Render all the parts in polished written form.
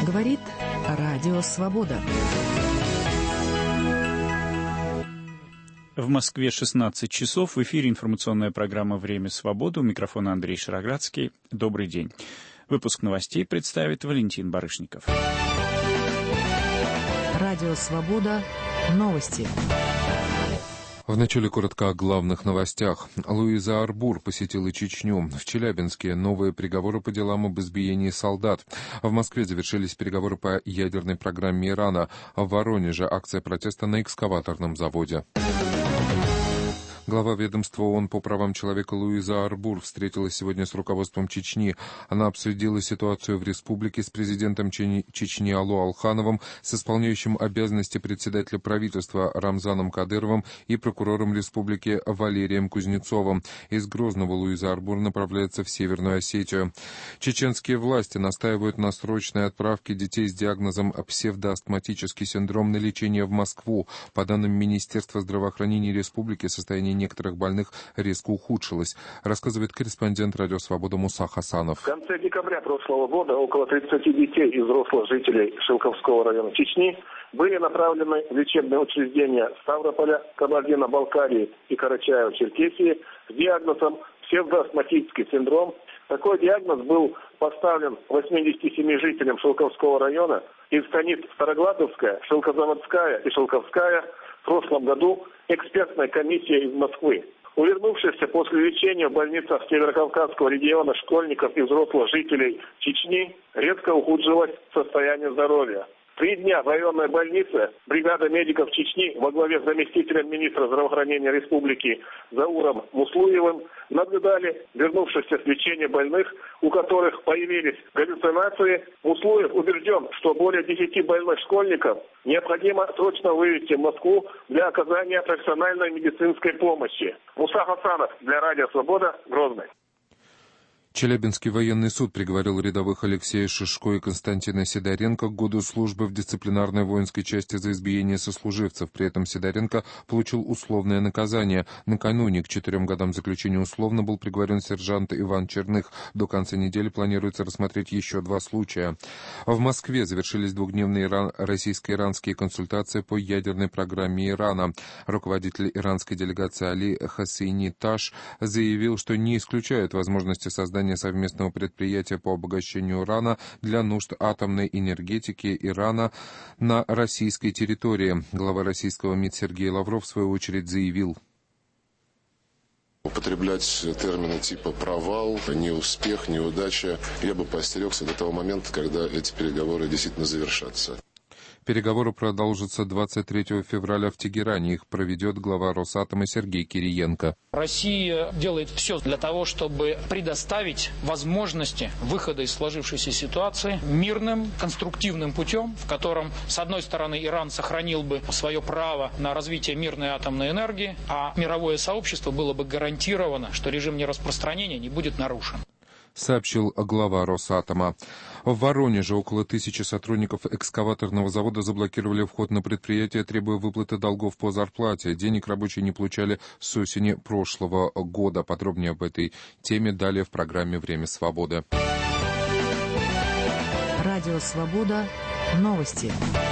Говорит Радио Свобода. В Москве 16 часов. В эфире информационная программа «Время свободы». У микрофона Андрей Шароградский. Добрый день. Выпуск новостей представит Валентин Барышников. Радио Свобода. Новости. Вначале коротко о главных новостях. Луиза Арбур посетила Чечню. В Челябинске новые приговоры по делам об избиении солдат. В Москве завершились переговоры по ядерной программе Ирана. В Воронеже акция протеста на экскаваторном заводе. Глава ведомства ООН по правам человека Луиза Арбур встретилась сегодня с руководством Чечни. Она обсудила ситуацию в республике с президентом Чечни Алло Алхановым, с исполняющим обязанности председателя правительства Рамзаном Кадыровым и прокурором республики Валерием Кузнецовым. Из Грозного Луиза Арбур направляется в Северную Осетию. Чеченские власти настаивают на срочной отправке детей с диагнозом псевдоастматический синдром на лечение в Москву. По данным Министерства здравоохранения республики, состояние некоторых больных резко ухудшилось, рассказывает корреспондент Радио Свобода Муса Хасанов. В конце декабря прошлого года около 30 детей и взрослых жителей Шилковского района Чечни были направлены в лечебные учреждения Ставрополя, Кабардино-Балкарии и Карачаево-Черкесии с диагнозом псевдоастматический синдром. Такой диагноз был поставлен 87 жителям Шилковского района из станиц Старогладовская, Шилкозаводская и Шилковская в прошлом году экспертная комиссия из Москвы. У вернувшихся после лечения в больницах Северокавказского региона школьников и взрослых жителей Чечни резко ухудшилось состояние здоровья. 3 дня в районной больнице бригада медиков Чечни во главе с заместителем министра здравоохранения республики Зауром Муслуевым наблюдали вернувшихся с лечения больных, у которых появились галлюцинации. Муслуев убежден, что более 10 больных школьников необходимо срочно вывести в Москву для оказания профессиональной медицинской помощи. Муса Хасанов для Радио Свобода, Грозный. Челябинский военный суд приговорил рядовых Алексея Шишко и Константина Сидоренко к году службы в дисциплинарной воинской части за избиение сослуживцев. При этом Сидоренко получил условное наказание. Накануне к 4 годам заключения условно был приговорен сержант Иван Черных. До конца недели планируется рассмотреть еще 2 случая. В Москве завершились 2-дневные российско-иранские консультации по ядерной программе Ирана. Руководитель иранской делегации Али Хасейни Таш заявил, что не исключает возможности создания совместного предприятия по обогащению урана для нужд атомной энергетики Ирана на российской территории. Глава российского МИД Сергей Лавров в свою очередь заявил: употреблять термины типа провал, неуспех, неудача я бы поостерегся до того момента, когда эти переговоры действительно завершатся. Переговоры продолжатся 23 февраля в Тегеране. Их проведет глава Росатома Сергей Кириенко. Россия делает все для того, чтобы предоставить возможности выхода из сложившейся ситуации мирным, конструктивным путем, в котором, с одной стороны, Иран сохранил бы свое право на развитие мирной атомной энергии, а мировое сообщество было бы гарантировано, что режим нераспространения не будет нарушен, сообщил глава Росатома. В Воронеже около 1000 сотрудников экскаваторного завода заблокировали вход на предприятие, требуя выплаты долгов по зарплате. Денег рабочие не получали с осени прошлого года. Подробнее об этой теме далее в программе «Время свободы». Радио Свобода. Новости.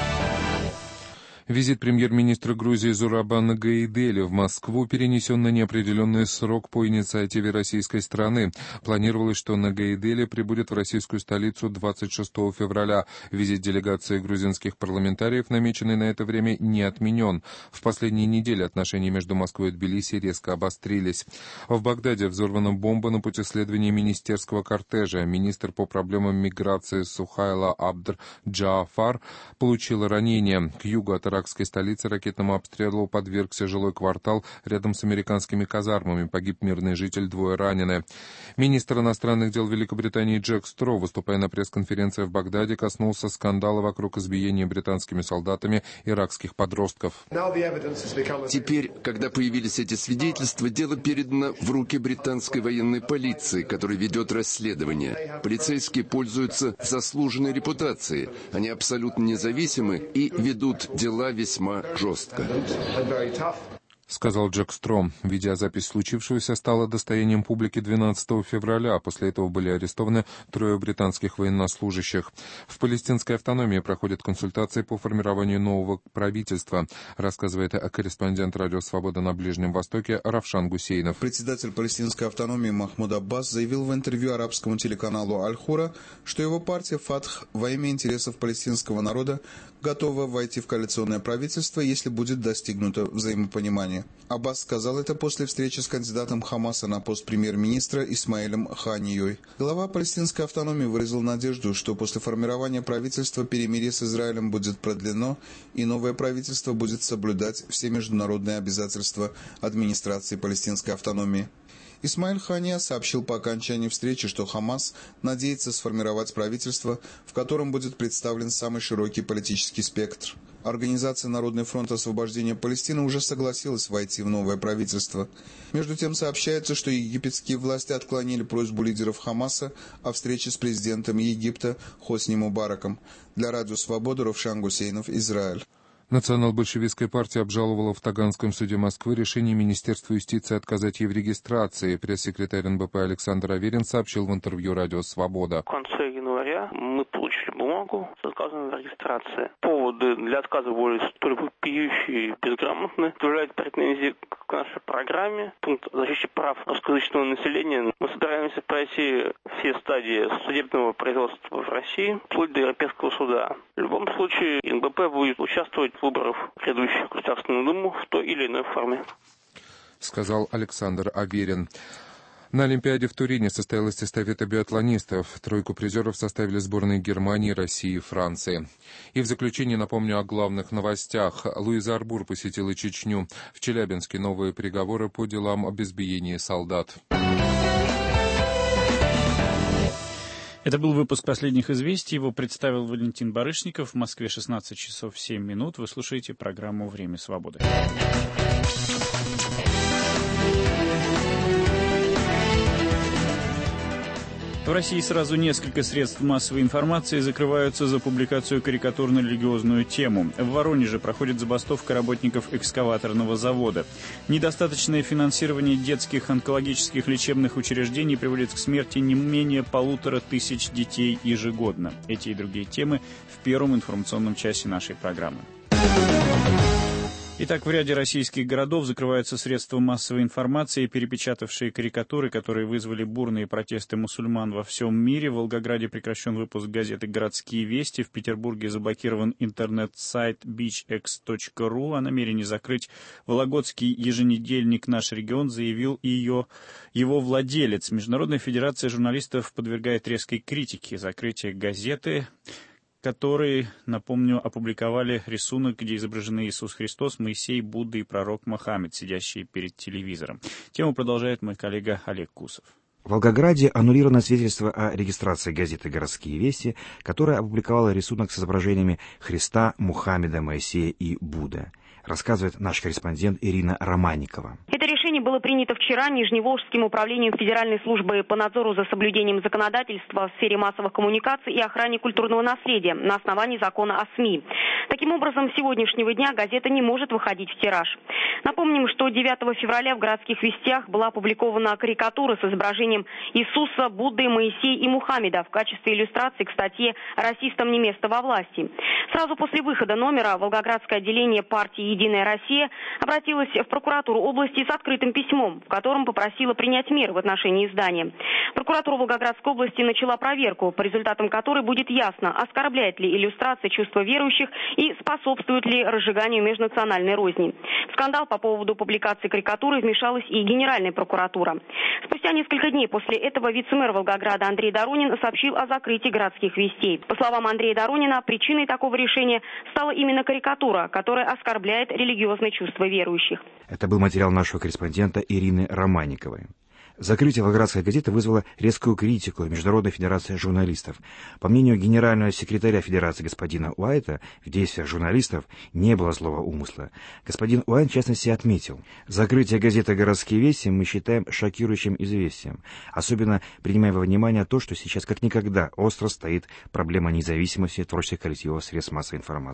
Визит премьер-министра Грузии Зурабана Гаидели в Москву перенесен на неопределенный срок по инициативе российской стороны. Планировалось, что Гаидели прибудет в российскую столицу 26 февраля. Визит делегации грузинских парламентариев, намеченный на это время, не отменен. В последние недели отношения между Москвой и Тбилиси резко обострились. В Багдаде взорвана бомба на пути следования министерского кортежа. Министр по проблемам миграции Сухайла Абдр Джаафар получила ранение. К югу от иракской столице ракетному обстрелу подвергся жилой квартал рядом с американскими казармами. Погиб мирный житель, 2 ранены. Министр иностранных дел Великобритании Джек Стро, выступая на пресс-конференции в Багдаде, коснулся скандала вокруг избиения британскими солдатами иракских подростков. Теперь, когда появились эти свидетельства, дело передано в руки британской военной полиции, которая ведет расследование. Полицейские пользуются заслуженной репутацией. Они абсолютно независимы и ведут дела весьма жестко. сказал Джек Стром. Видеозапись случившегося стала достоянием публики 12 февраля. После этого были арестованы 3 британских военнослужащих. В палестинской автономии проходят консультации по формированию нового правительства, рассказывает корреспондент «Радио Свобода» на Ближнем Востоке Равшан Гусейнов. Председатель палестинской автономии Махмуд Аббас заявил в интервью арабскому телеканалу «Аль-Хура», что его партия «Фатх» во имя интересов палестинского народа готова войти в коалиционное правительство, если будет достигнуто взаимопонимание. Аббас сказал это после встречи с кандидатом Хамаса на пост премьер-министра Исмаилем Ханией. Глава палестинской автономии выразил надежду, что после формирования правительства перемирие с Израилем будет продлено и новое правительство будет соблюдать все международные обязательства администрации палестинской автономии. Исмаиль Хания сообщил по окончании встречи, что Хамас надеется сформировать правительство, в котором будет представлен самый широкий политический спектр. Организация Народный фронт освобождения Палестины уже согласилась войти в новое правительство. Между тем сообщается, что египетские власти отклонили просьбу лидеров Хамаса о встрече с президентом Египта Хосни Мубараком. Для Радио Свобода Равшан Гусейнов, Израиль. Национал-большевистская партия обжаловала в Таганском суде Москвы решение Министерства юстиции отказать ей в регистрации. Пресс-секретарь НБП Александр Аверин сообщил в интервью «Радио Свобода». В конце января мы получили бумагу с отказом в регистрации. Поводы для отказа были столь вопиющие и безграмотные. Являются претензии к нашей программе, пункт о защите прав русскоязычного населения. Мы собираемся пройти все стадии судебного производства в России, вплоть до Европейского суда. В любом случае, НБП будет участвовать в выборах грядущих в Государственную Думу в той или иной форме, сказал Александр Аверин. На Олимпиаде в Турине состоялась эстафета биатлонистов. 3 призеров составили сборные Германии, России и Франции. И в заключение напомню о главных новостях. Луиза Арбур посетила Чечню. В Челябинске новые приговоры по делам об избиении солдат. Это был выпуск «Последних известий». Его представил Валентин Барышников. В Москве 16 часов 7 минут. Вы слушаете программу «Время свободы». В России сразу несколько средств массовой информации закрываются за публикацию карикатур на религиозную тему. В Воронеже проходит забастовка работников экскаваторного завода. Недостаточное финансирование детских онкологических лечебных учреждений приводит к смерти не менее 1500 детей ежегодно. Эти и другие темы в первом информационном часе нашей программы. Итак, в ряде российских городов закрываются средства массовой информации, перепечатавшие карикатуры, которые вызвали бурные протесты мусульман во всем мире. В Волгограде прекращен выпуск газеты «Городские вести». В Петербурге заблокирован интернет-сайт beachx.ru. О намерении закрыть вологодский еженедельник «Наш регион» заявил его владелец. Международная федерация журналистов подвергает резкой критике закрытие газеты, которые, напомню, опубликовали рисунок, где изображены Иисус Христос, Моисей, Будда и пророк Мухаммед, сидящие перед телевизором. Тему продолжает мой коллега Олег Кусов. В Волгограде аннулировано свидетельство о регистрации газеты «Городские вести», которая опубликовала рисунок с изображениями Христа, Мухаммеда, Моисея и Будды. Рассказывает наш корреспондент Ирина Романникова. Это решение было принято вчера Нижневолжским управлением Федеральной службы по надзору за соблюдением законодательства в сфере массовых коммуникаций и охране культурного наследия на основании закона о СМИ. Таким образом, с сегодняшнего дня газета не может выходить в тираж. Напомним, что 9 февраля в «Городских вестях» была опубликована карикатура с изображением Иисуса, Будды, Моисея и Мухаммеда в качестве иллюстрации к статье «Расистам не место во власти». Сразу после выхода номера Волгоградское отделение партии «Единая Россия» обратилась в прокуратуру области с открытым письмом, в котором попросила принять меры в отношении издания. Прокуратура Волгоградской области начала проверку, по результатам которой будет ясно, оскорбляет ли иллюстрация чувства верующих и способствует ли разжиганию межнациональной розни. В скандал по поводу публикации карикатуры вмешалась и Генеральная прокуратура. Спустя несколько дней после этого вице-мэр Волгограда Андрей Доронин сообщил о закрытии «Городских вестей». По словам Андрея Доронина, причиной такого решения стала именно карикатура, которая оскорбляет религиозные чувства верующих. Это был материал нашего корреспондента Ирины Романниковой. Закрытие Волгоградской газеты вызвало резкую критику Международной федерации журналистов. По мнению генерального секретаря Федерации господина Уайта, в действиях журналистов не было злого умысла. Господин Уайт, в частности, отметил: закрытие газеты «Городские вести» мы считаем шокирующим известием, особенно принимая во внимание то, что сейчас как никогда остро стоит проблема независимости творческих коллективов средств массовой информации.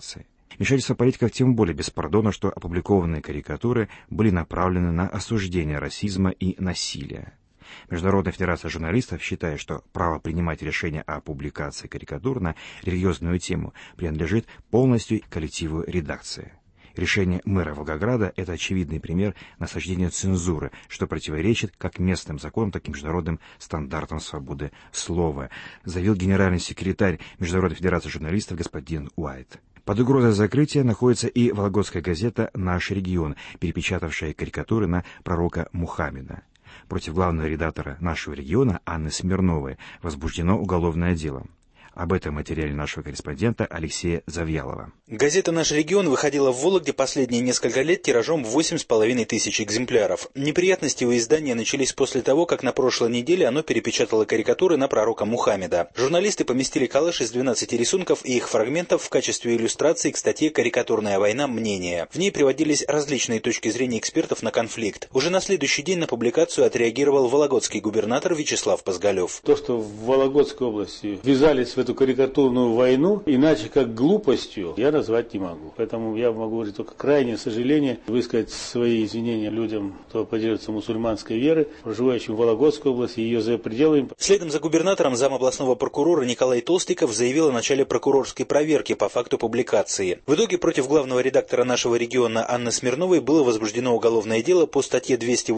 Вмешательство политиков тем более беспардонно, что опубликованные карикатуры были направлены на осуждение расизма и насилия. Международная федерация журналистов считает, что право принимать решения о публикации карикатур на религиозную тему принадлежит полностью коллективу редакции. Решение мэра Волгограда – это очевидный пример насаждения цензуры, что противоречит как местным законам, так и международным стандартам свободы слова, заявил генеральный секретарь Международной федерации журналистов господин Уайт. Под угрозой закрытия находится и вологодская газета «Наш регион», перепечатавшая карикатуры на пророка Мухаммеда. Против главного редактора «Нашего региона» Анны Смирновой возбуждено уголовное дело. Об этом материале нашего корреспондента Алексея Завьялова. Газета «Наш регион» выходила в Вологде последние несколько лет тиражом в 8,5 тысяч экземпляров. Неприятности у издания начались после того, как на прошлой неделе оно перепечатало карикатуры на пророка Мухаммеда. Журналисты поместили коллаж из 12 рисунков и их фрагментов в качестве иллюстрации к статье «Карикатурная война. Мнение». В ней приводились различные точки зрения экспертов на конфликт. Уже на следующий день на публикацию отреагировал вологодский губернатор Вячеслав Позголев. То, что в Вологодской области ввязались в эту карикатурную войну, иначе как глупостью, я назвать не могу. Поэтому я могу говорить только крайнее сожаление, высказать свои извинения людям, кто поддерживается мусульманской веры, проживающим в Вологодской области и ее за пределами. Следом за губернатором зам областного прокурора Николай Толстиков заявил о начале прокурорской проверки по факту публикации. В итоге против главного редактора «Нашего региона» Анны Смирновой было возбуждено уголовное дело по статье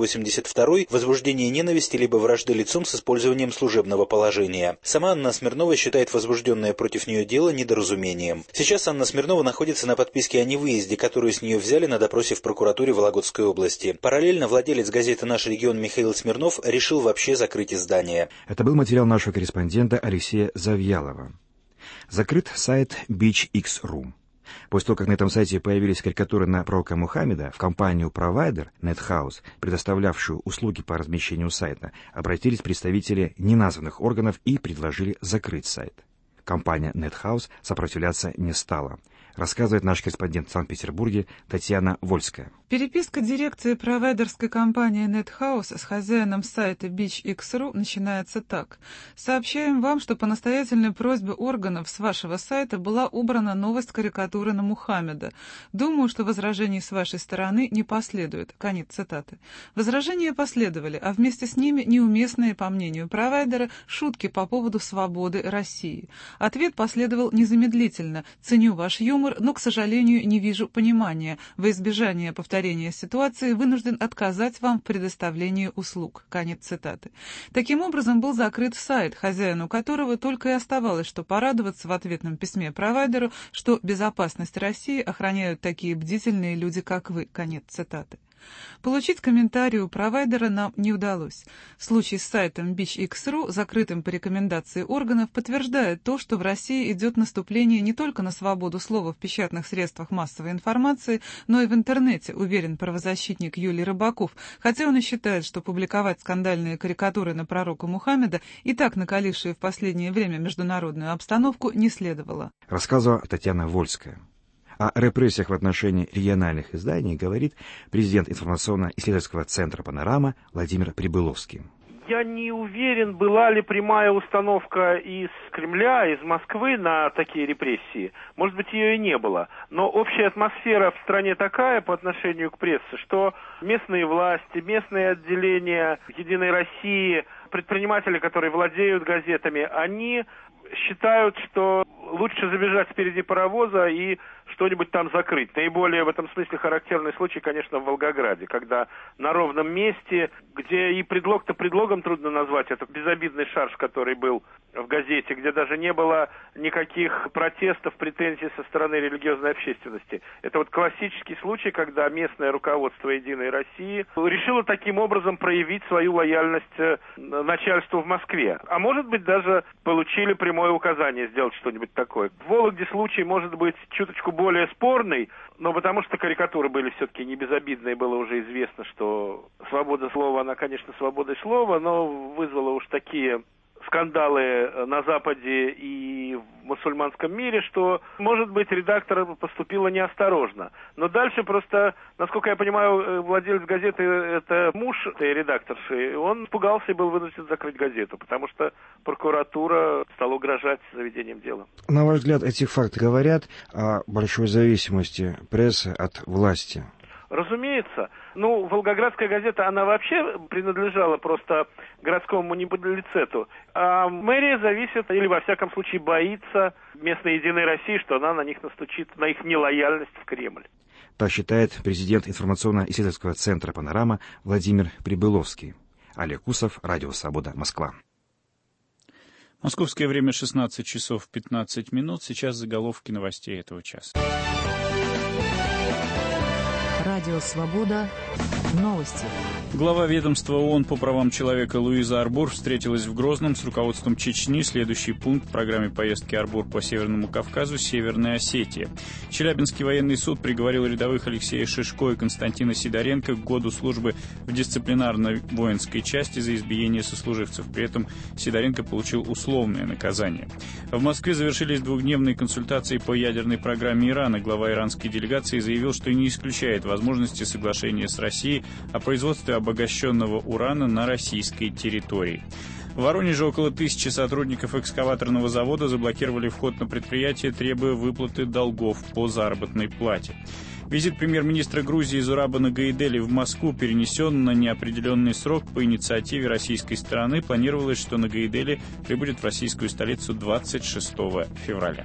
282 «Возбуждение ненависти либо вражды лицом с использованием служебного положения». Сама Анна Смирнова считает возбужденное против нее дело недоразумением. Сейчас Анна Смирнова находится на подписке о невыезде, которую с нее взяли на допросе в прокуратуре Вологодской области. Параллельно владелец газеты «Наш регион» Михаил Смирнов решил вообще закрыть издание. Это был материал нашего корреспондента Алексея Завьялова. Закрыт сайт BeachX.ru. После того, как на этом сайте появились карикатуры на пророка Мухаммеда, в компанию-провайдер NetHouse, предоставлявшую услуги по размещению сайта, обратились представители неназванных органов и предложили закрыть сайт. Компания NetHouse сопротивляться не стала. Рассказывает наш корреспондент в Санкт-Петербурге Татьяна Вольская. Переписка дирекции провайдерской компании NetHouse с хозяином сайта BeachX.ru начинается так. Сообщаем вам, что по настоятельной просьбе органов с вашего сайта была убрана новость карикатуры на Мухаммеда. Думаю, что возражений с вашей стороны не последует. Конец цитаты. Возражения последовали, а вместе с ними неуместные, по мнению провайдера, шутки по поводу свободы России. Ответ последовал незамедлительно. Ценю ваш юмор, но, к сожалению, не вижу понимания. Во избежание повторения ситуации вынужден отказать вам в предоставлении услуг. Конец цитаты. Таким образом, был закрыт сайт, хозяину которого только и оставалось, что порадоваться в ответном письме провайдеру, что безопасность России охраняют такие бдительные люди, как вы. Конец цитаты. Получить комментарий у провайдера нам не удалось. Случай с сайтом BeachX.ru, закрытым по рекомендации органов, подтверждает то, что в России идет наступление не только на свободу слова в печатных средствах массовой информации, но и в интернете, уверен правозащитник Юлий Рыбаков, хотя он и считает, что публиковать скандальные карикатуры на пророка Мухаммеда, и так накалившие в последнее время международную обстановку, не следовало. Рассказывала Татьяна Вольская. О репрессиях в отношении региональных изданий говорит президент информационно-исследовательского центра «Панорама» Владимир Прибыловский. Я не уверен, была ли прямая установка из Кремля, из Москвы на такие репрессии. Может быть, ее и не было. Но общая атмосфера в стране такая по отношению к прессе, что местные власти, местные отделения «Единой России», предприниматели, которые владеют газетами, они считают, что лучше забежать впереди паровоза и что-нибудь там закрыть. Наиболее в этом смысле характерный случай, конечно, в Волгограде, когда на ровном месте, где и предлог-то предлогом трудно назвать, это безобидный шарж, который был в газете, где даже не было никаких протестов, претензий со стороны религиозной общественности. Это вот классический случай, когда местное руководство «Единой России» решило таким образом проявить свою лояльность начальству в Москве. А может быть, даже получили прямое указание сделать что-нибудь такое. В Вологде случай может быть чуточку более спорный, но потому что карикатуры были все-таки не безобидные, было уже известно, что свобода слова, она, конечно, свободой слова, но вызвала уж такие скандалы на Западе и в мусульманском мире, что, может быть, редактор поступила неосторожно. Но дальше просто, насколько я понимаю, владелец газеты — это муж этой редакторши. Он испугался и был вынужден закрыть газету, потому что прокуратура стала угрожать заведением дела. На ваш взгляд, эти факты говорят о большой зависимости прессы от власти? Разумеется. Волгоградская газета, она вообще принадлежала просто городскому муниципалитету. А мэрия зависит, или во всяком случае боится местной «Единой России», что она на них настучит, на их нелояльность в Кремль. Так считает президент информационно-исследовательского центра «Панорама» Владимир Прибыловский. Олег Усов, Радио Свобода, Москва. Московское время 16 часов 15 минут. Сейчас заголовки новостей этого часа. Радио «Свобода». Новости. Глава ведомства ООН по правам человека Луиза Арбур встретилась в Грозном с руководством Чечни. Следующий пункт в программе поездки Арбур по Северному Кавказу — Северная Осетия. Челябинский военный суд приговорил рядовых Алексея Шишко и Константина Сидоренко к году службы в дисциплинарной воинской части за избиение сослуживцев. При этом Сидоренко получил условное наказание. В Москве завершились двухдневные консультации по ядерной программе Ирана. Глава иранской делегации заявил, что не исключает возможности соглашения с Россией о производстве обогащенного урана на российской территории. В Воронеже около 1000 сотрудников экскаваторного завода заблокировали вход на предприятие, требуя выплаты долгов по заработной плате. Визит премьер-министра Грузии Зурабана Гаидели в Москву перенесен на неопределенный срок по инициативе российской стороны. Планировалось, что на Гаидели прибудет в российскую столицу 26 февраля.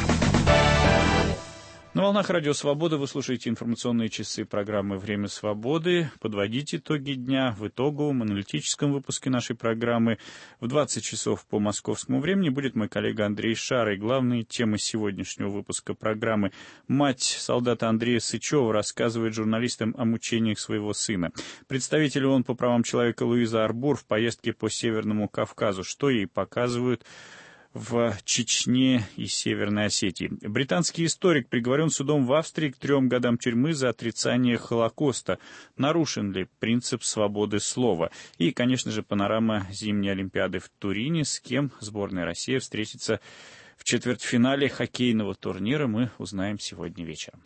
На волнах Радио Свобода вы слушаете информационные часы программы «Время свободы». Подводить итоги дня в итоговом аналитическом выпуске нашей программы. В 20 часов по московскому времени будет мой коллега Андрей Шарый. Главные темы сегодняшнего выпуска программы. Мать солдата Андрея Сычева рассказывает журналистам о мучениях своего сына. Представитель ООН по правам человека Луиза Арбур в поездке по Северному Кавказу. Что ей показывают в Чечне и Северной Осетии. Британский историк приговорен судом в Австрии к 3 годам тюрьмы за отрицание Холокоста. Нарушен ли принцип свободы слова? И, конечно же, панорама зимней Олимпиады в Турине. С кем сборная России встретится в четвертьфинале хоккейного турнира, мы узнаем сегодня вечером.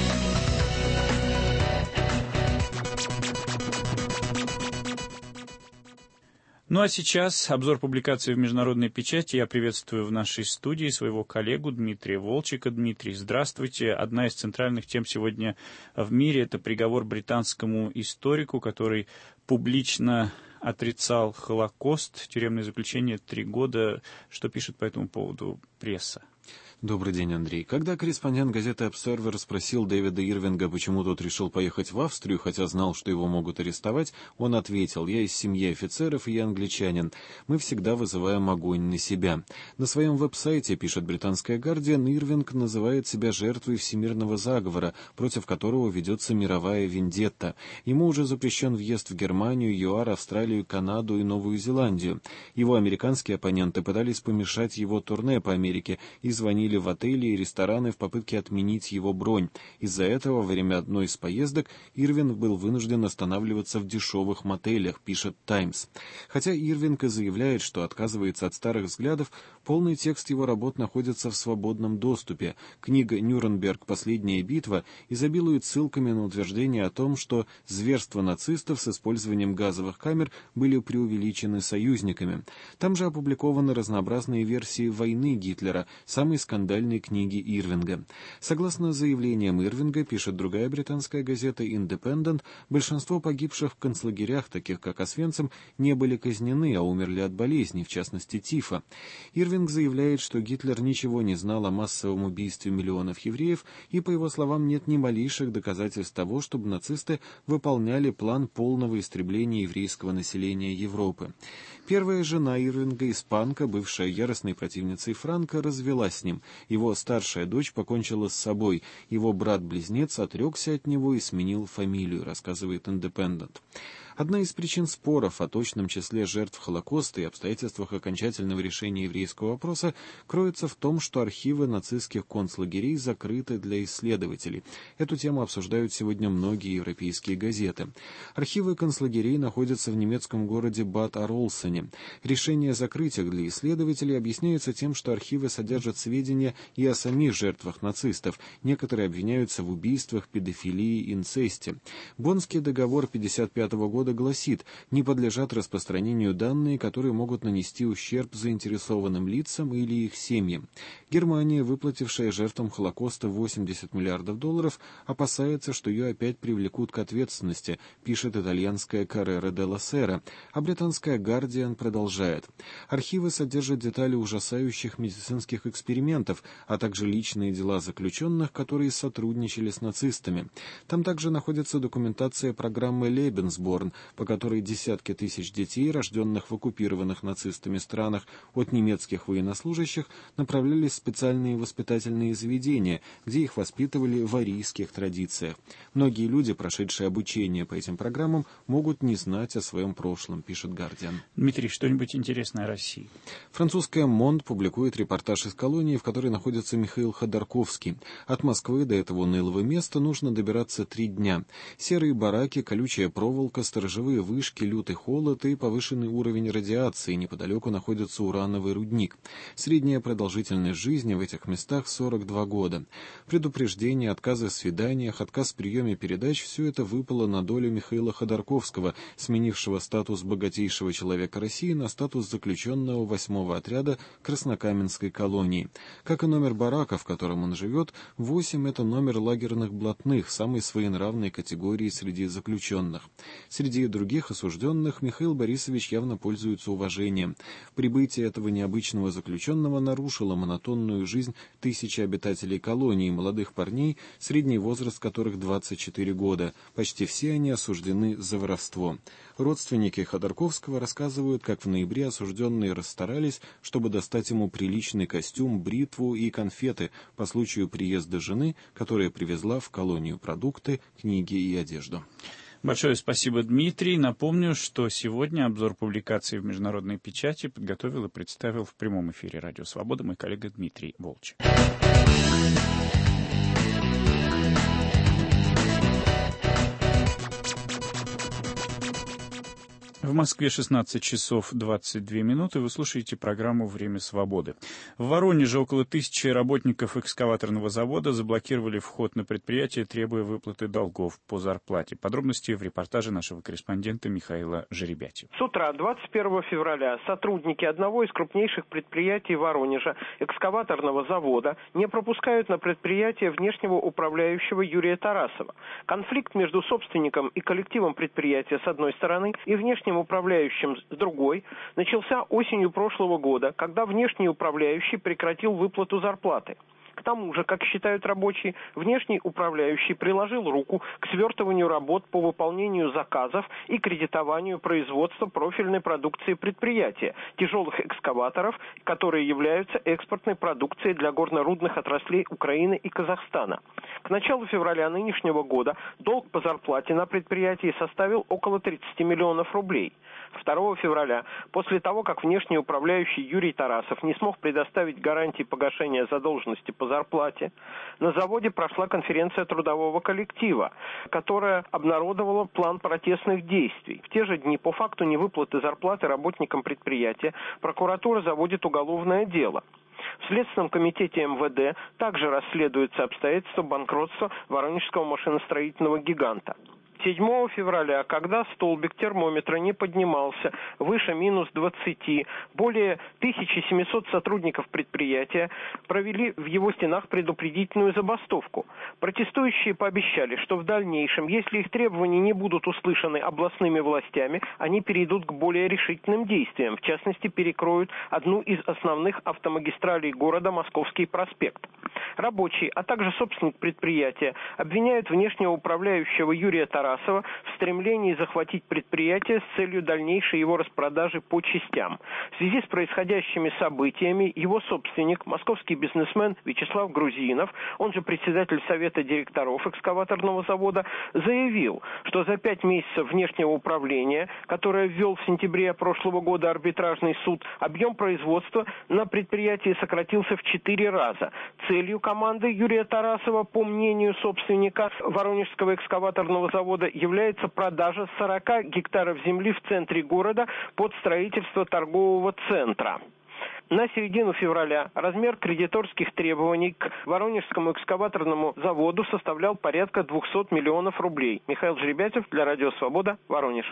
Ну а сейчас обзор публикаций в международной печати. Я приветствую в нашей студии своего коллегу Дмитрия Волчика. Дмитрий, здравствуйте. Одна из центральных тем сегодня в мире — это приговор британскому историку, который публично отрицал Холокост. Тюремное заключение 3 года. Что пишет по этому поводу пресса? Добрый день, Андрей. Когда корреспондент газеты «Обсервер» спросил Дэвида Ирвинга, почему тот решил поехать в Австрию, хотя знал, что его могут арестовать, он ответил: «Я из семьи офицеров, и я англичанин. Мы всегда вызываем огонь на себя». На своем веб-сайте, пишет британская «Гардиан», Ирвинг называет себя жертвой всемирного заговора, против которого ведется мировая вендетта. Ему уже запрещен въезд в Германию, ЮАР, Австралию, Канаду и Новую Зеландию. Его американские оппоненты пытались помешать его турне по Америке и звонили в отели и рестораны в попытке отменить его бронь. Из-за этого во время одной из поездок Ирвинг был вынужден останавливаться в дешевых мотелях, пишет «Таймс». Хотя Ирвинг и заявляет, что отказывается от старых взглядов, полный текст его работ находится в свободном доступе. Книга «Нюрнберг. Последняя битва» изобилует ссылками на утверждение о том, что зверства нацистов с использованием газовых камер были преувеличены союзниками. Там же опубликованы разнообразные версии войны Гитлера, самой скандальной книги Ирвинга. Согласно заявлениям Ирвинга, пишет другая британская газета «Индепендент», большинство погибших в концлагерях, таких как Освенцим, не были казнены, а умерли от болезней, в частности тифа. Ирвинг заявляет, что Гитлер ничего не знал о массовом убийстве миллионов евреев, и, по его словам, нет ни малейших доказательств того, чтобы нацисты выполняли план полного истребления еврейского населения Европы. Первая жена Ирвинга, испанка, бывшая яростной противницей Франко, развелась с ним. Его старшая дочь покончила с собой. Его брат-близнец отрекся от него и сменил фамилию, рассказывает «Индепендент». Одна из причин споров о точном числе жертв Холокоста и обстоятельствах окончательного решения еврейского вопроса кроется в том, что архивы нацистских концлагерей закрыты для исследователей. Эту тему обсуждают сегодня многие европейские газеты. Архивы концлагерей находятся в немецком городе Бад-Аролсене. Решение закрыть их для исследователей объясняется тем, что архивы содержат сведения и о самих жертвах нацистов. Некоторые обвиняются в убийствах, педофилии и инцесте. Боннский договор 1955 года гласит, не подлежат распространению данные, которые могут нанести ущерб заинтересованным лицам или их семьям. Германия, выплатившая жертвам Холокоста $80 миллиардов, опасается, что ее опять привлекут к ответственности, пишет итальянская Corriere della Sera, а британская Guardian продолжает. Архивы содержат детали ужасающих медицинских экспериментов, а также личные дела заключенных, которые сотрудничали с нацистами. Там также находится документация программы Lebensborn, по которой десятки тысяч детей, рожденных в оккупированных нацистами странах от немецких военнослужащих, направлялись в специальные воспитательные заведения, где их воспитывали в арийских традициях. Многие люди, прошедшие обучение по этим программам, могут не знать о своем прошлом, пишет Guardian. Дмитрий, что-нибудь интересное о России? Французская «Монд» публикует репортаж из колонии, в которой находится Михаил Ходорковский. От Москвы до этого унылого места нужно добираться 3 дня. Серые бараки, колючая проволока, сторожевые вышки, лютый холод и повышенный уровень радиации. Неподалеку находится урановый рудник. Средняя продолжительность жизни в этих местах 42 года. Предупреждения, отказы в свиданиях, отказ в приеме передач – все это выпало на долю Михаила Ходорковского, сменившего статус богатейшего человека России на статус заключенного 8-го отряда Краснокаменской колонии. Как и номер барака, в котором он живет, 8 – это номер лагерных блатных, самой своенравной категории среди заключенных. Среди других осужденных Михаил Борисович явно пользуется уважением. Прибытие этого необычного заключенного нарушило монотонную жизнь тысячи обитателей колонии, молодых парней, средний возраст которых 24 года. Почти все они осуждены за воровство. Родственники Ходорковского рассказывают, как в ноябре осужденные расстарались, чтобы достать ему приличный костюм, бритву и конфеты по случаю приезда жены, которая привезла в колонию продукты, книги и одежду. Большое спасибо, Дмитрий. Напомню, что сегодня обзор публикаций в международной печати подготовил и представил в прямом эфире «Радио Свобода» мой коллега Дмитрий Волчек. В Москве 16 часов 22 минуты. Вы слушаете программу «Время свободы». В Воронеже около 1000 работников экскаваторного завода заблокировали вход на предприятие, требуя выплаты долгов по зарплате. Подробности в репортаже нашего корреспондента Михаила Жеребяти. С утра 21 февраля сотрудники одного из крупнейших предприятий Воронежа, экскаваторного завода, не пропускают на предприятие внешнего управляющего Юрия Тарасова. Конфликт между собственником и коллективом предприятия с одной стороны и внешним управляющим с другой начался осенью прошлого года, когда внешний управляющий прекратил выплату зарплаты. К тому же, как считают рабочие, внешний управляющий приложил руку к свертыванию работ по выполнению заказов и кредитованию производства профильной продукции предприятия, тяжелых экскаваторов, которые являются экспортной продукцией для горно-рудных отраслей Украины и Казахстана. К началу февраля нынешнего года долг по зарплате на предприятии составил около 30 миллионов рублей. 2 февраля, после того, как внешний управляющий Юрий Тарасов не смог предоставить гарантии погашения задолженности по зарплате, на заводе прошла конференция трудового коллектива, которая обнародовала план протестных действий. В те же дни по факту невыплаты зарплаты работникам предприятия прокуратура заводит уголовное дело. В Следственном комитете МВД также расследуются обстоятельства банкротства воронежского машиностроительного гиганта. 7 февраля, когда столбик термометра не поднимался выше минус 20, более 1700 сотрудников предприятия провели в его стенах предупредительную забастовку. Протестующие пообещали, что в дальнейшем, если их требования не будут услышаны областными властями, они перейдут к более решительным действиям, в частности, перекроют одну из основных автомагистралей города, Московский проспект. Рабочий, а также собственник предприятия обвиняют внешнего управляющего Юрия Тарасова в стремлении захватить предприятие с целью дальнейшей его распродажи по частям. В связи с происходящими событиями его собственник, московский бизнесмен Вячеслав Грузинов, он же председатель совета директоров экскаваторного завода, заявил, что за 5 месяцев внешнего управления, которое ввел в сентябре прошлого года арбитражный суд, объем производства на предприятии сократился в 4 раза. Целью команды Юрия Тарасова, по мнению собственника Воронежского экскаваторного завода, является продажа 40 гектаров земли в центре города под строительство торгового центра. На середину февраля размер кредиторских требований к Воронежскому экскаваторному заводу составлял порядка 200 миллионов рублей. Михаил Жеребятев для Радио Свобода, Воронеж.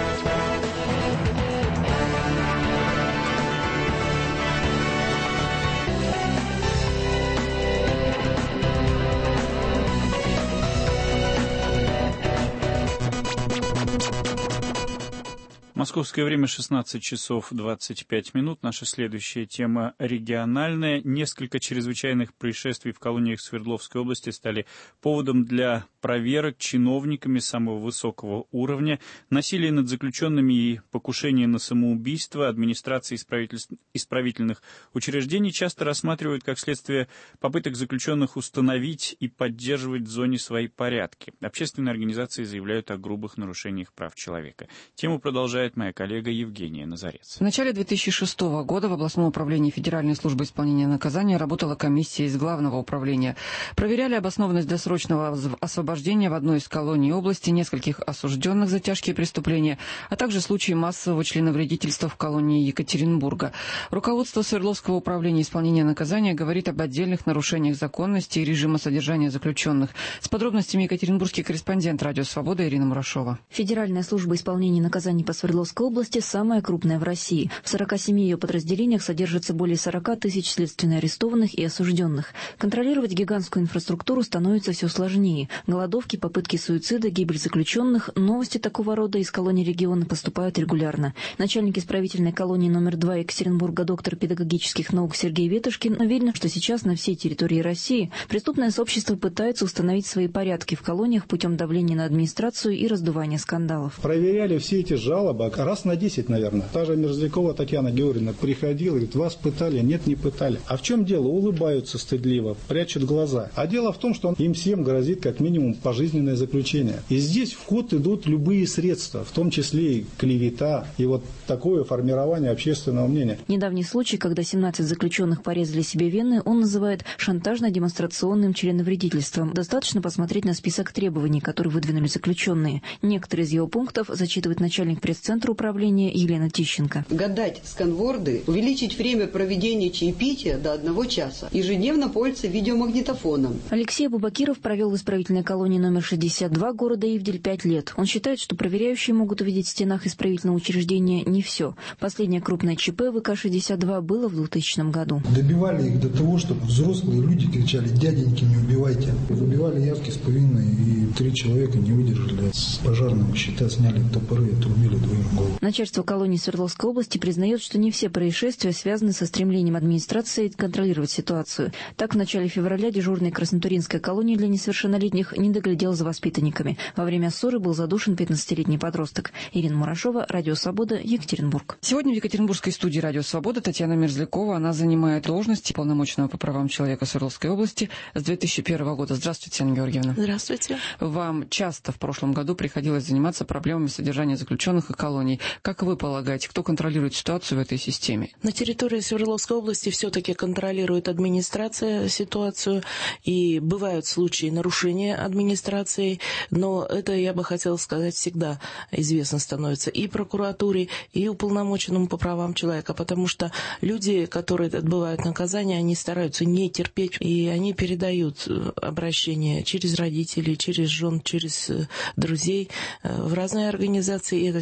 Московское время 16 часов 25 минут. Наша следующая тема региональная. Несколько чрезвычайных происшествий в колониях Свердловской области стали поводом для проверок чиновниками самого высокого уровня. Насилие над заключенными и покушение на самоубийство администрации исправительных учреждений часто рассматривают как следствие попыток заключенных установить и поддерживать в зоне свои порядки. Общественные организации заявляют о грубых нарушениях прав человека. Тему продолжает моя коллега Евгения Назарец. В начале 2006 года в областном управлении Федеральной службы исполнения наказания работала комиссия из Главного управления. Проверяли обоснованность досрочного освобождения в одной из колоний области нескольких осужденных за тяжкие преступления, а также случаи массового членовредительства в колонии Екатеринбурга. Руководство Свердловского управления исполнения наказания говорит об отдельных нарушениях законности и режима содержания заключенных. С подробностями екатеринбургский корреспондент Радио Свобода Ирина Мурашова. Федеральная служба исполнения наказаний по Свердловской области самая крупная в России. В 47 ее подразделениях содержится более 40 тысяч следственно арестованных и осужденных. Контролировать гигантскую инфраструктуру становится все сложнее. Голодовки, попытки суицида, гибель заключенных, новости такого рода из колоний региона поступают регулярно. Начальник исправительной колонии номер 2 Екатеринбурга, доктор педагогических наук Сергей Ветошкин уверен, что сейчас на всей территории России преступное сообщество пытается установить свои порядки в колониях путем давления на администрацию и раздувания скандалов. Проверяли все эти жалобы раз на 10, наверное. Та же Мерзлякова Татьяна Георгиевна приходила, говорит, вас пытали, нет, не пытали. А в чем дело? Улыбаются стыдливо, прячут глаза. А дело в том, что им всем грозит как минимум пожизненное заключение. И здесь в ход идут любые средства, в том числе и клевета, и вот такое формирование общественного мнения. Недавний случай, когда 17 заключенных порезали себе вены, он называет шантажно-демонстрационным членовредительством. Достаточно посмотреть на список требований, которые выдвинули заключенные. Некоторые из его пунктов зачитывает начальник пресс-центра управления Елена Тищенко. Гадать сканворды, увеличить время проведения чаепития до 1 часа, ежедневно пользоваться видеомагнитофоном. Алексей Абубакиров провел в исправительной колонии номер 62 города Ивдель 5 лет. Он считает, что проверяющие могут увидеть в стенах исправительного учреждения не все. Последнее крупное ЧП в ИК-62 было в 2000 году. Добивали их до того, чтобы взрослые люди кричали: дяденьки, не убивайте. Выбивали явки с повинной, и 3 человека не выдержали. С пожарного щита сняли топоры и отрубили 2 голову. Начальство колонии Свердловской области признает, что не все происшествия связаны со стремлением администрации контролировать ситуацию. Так, в начале февраля дежурная Краснотуринская колония для несовершеннолетних не доглядела за воспитанниками. Во время ссоры был задушен 15-летний подросток. Ирина Мурашова, Радио Свобода, Екатеринбург. Сегодня в Екатеринбургской студии Радио Свобода Татьяна Мерзлякова. Она занимает должность полномочного по правам человека Свердловской области с 2001 года. Здравствуйте, Анна Георгиевна. Здравствуйте. Вам часто в прошлом году приходилось заниматься проблемами содержания заключенных и колоний. Как вы полагаете, кто контролирует ситуацию в этой системе? На территории Свердловской области все-таки контролирует администрация ситуацию, и бывают случаи нарушения администрацией, но это, я бы хотела сказать, всегда известно становится и прокуратуре, и уполномоченному по правам человека, потому что люди, которые отбывают наказание, они стараются не терпеть, и они передают обращение через родителей, через жен, через друзей в разные организации, и это всегда становится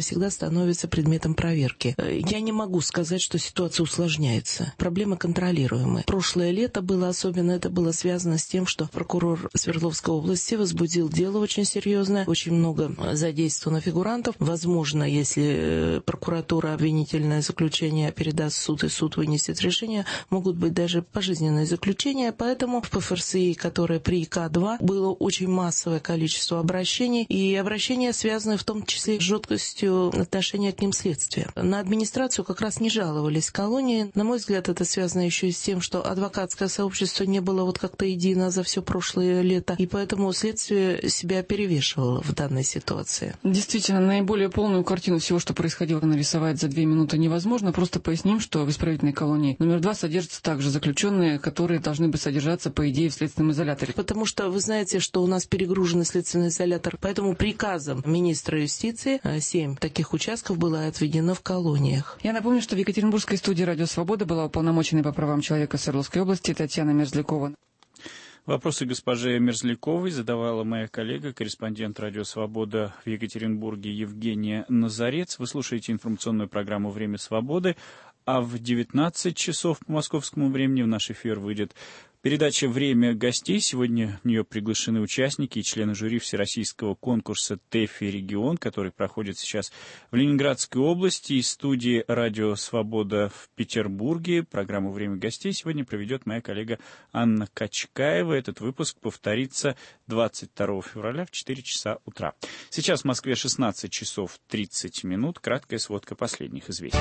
становится предметом проверки. Я не могу сказать, что ситуация усложняется. Проблема контролируемая. Прошлое лето было особенно, это было связано с тем, что прокурор Свердловской области возбудил дело очень серьезное, очень много задействовано фигурантов. Возможно, если прокуратура обвинительное заключение передаст в суд, и суд вынесет решение, могут быть даже пожизненные заключения. Поэтому в ПФРСИ, которое при К2, было очень массовое количество обращений, и обращения связаны в том числе с жесткостью отношения к ним следствия. На администрацию как раз не жаловались колонии. На мой взгляд, это связано еще и с тем, что адвокатское сообщество не было вот как-то едино за все прошлое лето, и поэтому следствие себя перевешивало в данной ситуации. Действительно, наиболее полную картину всего, что происходило, нарисовать за 2 минуты невозможно. Просто поясним, что в исправительной колонии номер 2 содержатся также заключенные, которые должны бы содержаться, по идее, в следственном изоляторе. Потому что вы знаете, что у нас перегруженный следственный изолятор, поэтому приказом министра юстиции 7 таких участков было отведено в колониях. Я напомню, что в Екатеринбургской студии «Радио Свобода» была уполномоченной по правам человека Свердловской области Татьяна Мерзлякова. Вопросы госпоже Мерзляковой задавала моя коллега, корреспондент «Радио Свобода» в Екатеринбурге Евгения Назарец. Вы слушаете информационную программу «Время свободы», а в 19 часов по московскому времени в наш эфир выйдет передача «Время гостей». Сегодня в нее приглашены участники и члены жюри всероссийского конкурса «ТЭФИ Регион», который проходит сейчас в Ленинградской области. Из студии «Радио Свобода» в Петербурге программу «Время гостей» сегодня проведет моя коллега Анна Качкаева. Этот выпуск повторится 22 февраля в 4 часа утра. Сейчас в Москве 16 часов 30 минут. Краткая сводка последних известий.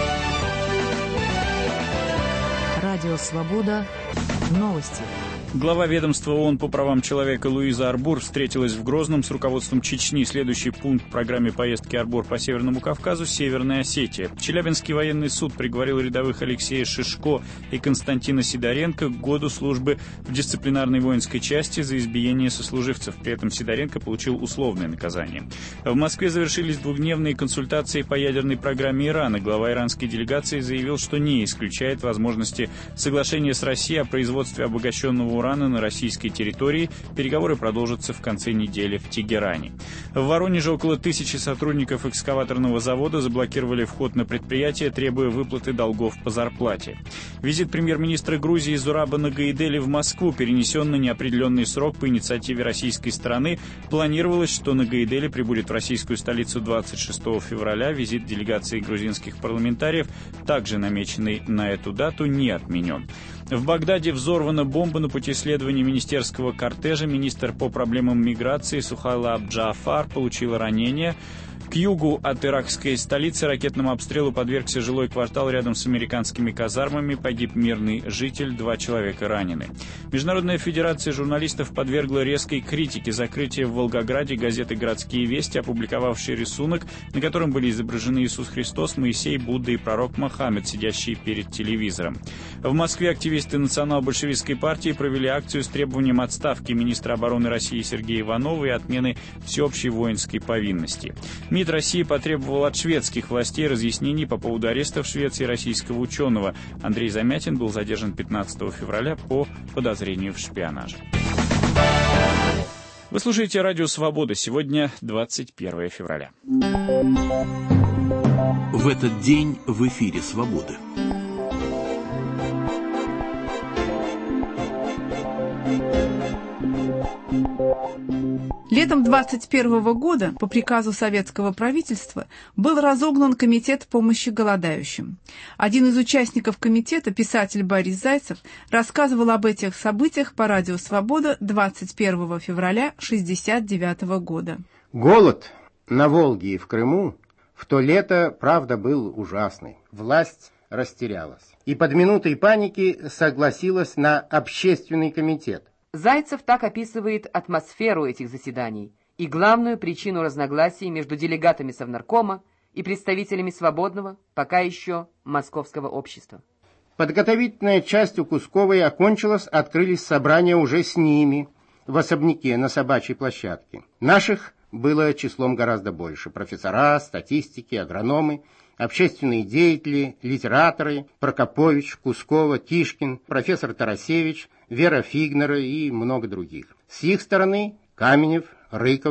Радио «Свобода». Новости. Глава ведомства ООН по правам человека Луиза Арбур встретилась в Грозном с руководством Чечни. Следующий пункт в программе поездки Арбур по Северному Кавказу – Северная Осетия. Челябинский военный суд приговорил рядовых Алексея Шишко и Константина Сидоренко к году службы в дисциплинарной воинской части за избиение сослуживцев. При этом Сидоренко получил условное наказание. В Москве завершились двухдневные консультации по ядерной программе Ирана. Глава иранской делегации заявил, что не исключает возможности соглашения с Россией о производстве обогащенного урана на российской территории. Переговоры продолжатся в конце недели в Тегеране. В Воронеже около 1000 сотрудников экскаваторного завода заблокировали вход на предприятие, требуя выплаты долгов по зарплате. Визит премьер-министра Грузии Зурабана Гаидели в Москву перенесен на неопределенный срок по инициативе российской стороны. Планировалось, что на Гаидели прибудет в российскую столицу 26 февраля. Визит делегации грузинских парламентариев, также намеченный на эту дату, не отменен. В Багдаде взорвана бомба на пути следования министерского кортежа. Министр по проблемам миграции Сухайла Абджафар получила ранение. К югу от иракской столицы ракетному обстрелу подвергся жилой квартал рядом с американскими казармами. Погиб мирный житель, 2 человека ранены. Международная федерация журналистов подвергла резкой критике закрытия в Волгограде газеты «Городские вести», опубликовавшей рисунок, на котором были изображены Иисус Христос, Моисей, Будда и пророк Мохаммед, сидящие перед телевизором. В Москве активисты национал-большевистской партии провели акцию с требованием отставки министра обороны России Сергея Иванова и отмены всеобщей воинской повинности. МИД России потребовал от шведских властей разъяснений по поводу ареста в Швеции российского ученого. Андрей Замятин был задержан 15 февраля по подозрению в шпионаже. Вы слушаете «Радио Свобода». Сегодня 21 февраля. В этот день в эфире «Свободы». Летом 21 года по приказу советского правительства был разогнан комитет помощи голодающим. Один из участников комитета, писатель Борис Зайцев, рассказывал об этих событиях по радио «Свобода» 21 февраля 1969 года. Голод на Волге и в Крыму в то лето, правда, был ужасный. Власть растерялась и под минутой паники согласилась на общественный комитет. Зайцев так описывает атмосферу этих заседаний и главную причину разногласий между делегатами Совнаркома и представителями свободного, пока еще, московского общества. Подготовительная часть у Кусковой окончилась, открылись собрания уже с ними в особняке на Собачьей площадке. Наших было числом гораздо больше. Профессора, статистики, агрономы, общественные деятели, литераторы, Прокопович, Кускова, Тишкин, профессор Тарасевич, Вера Фигнера и много других. С их стороны Каменев, Рыков,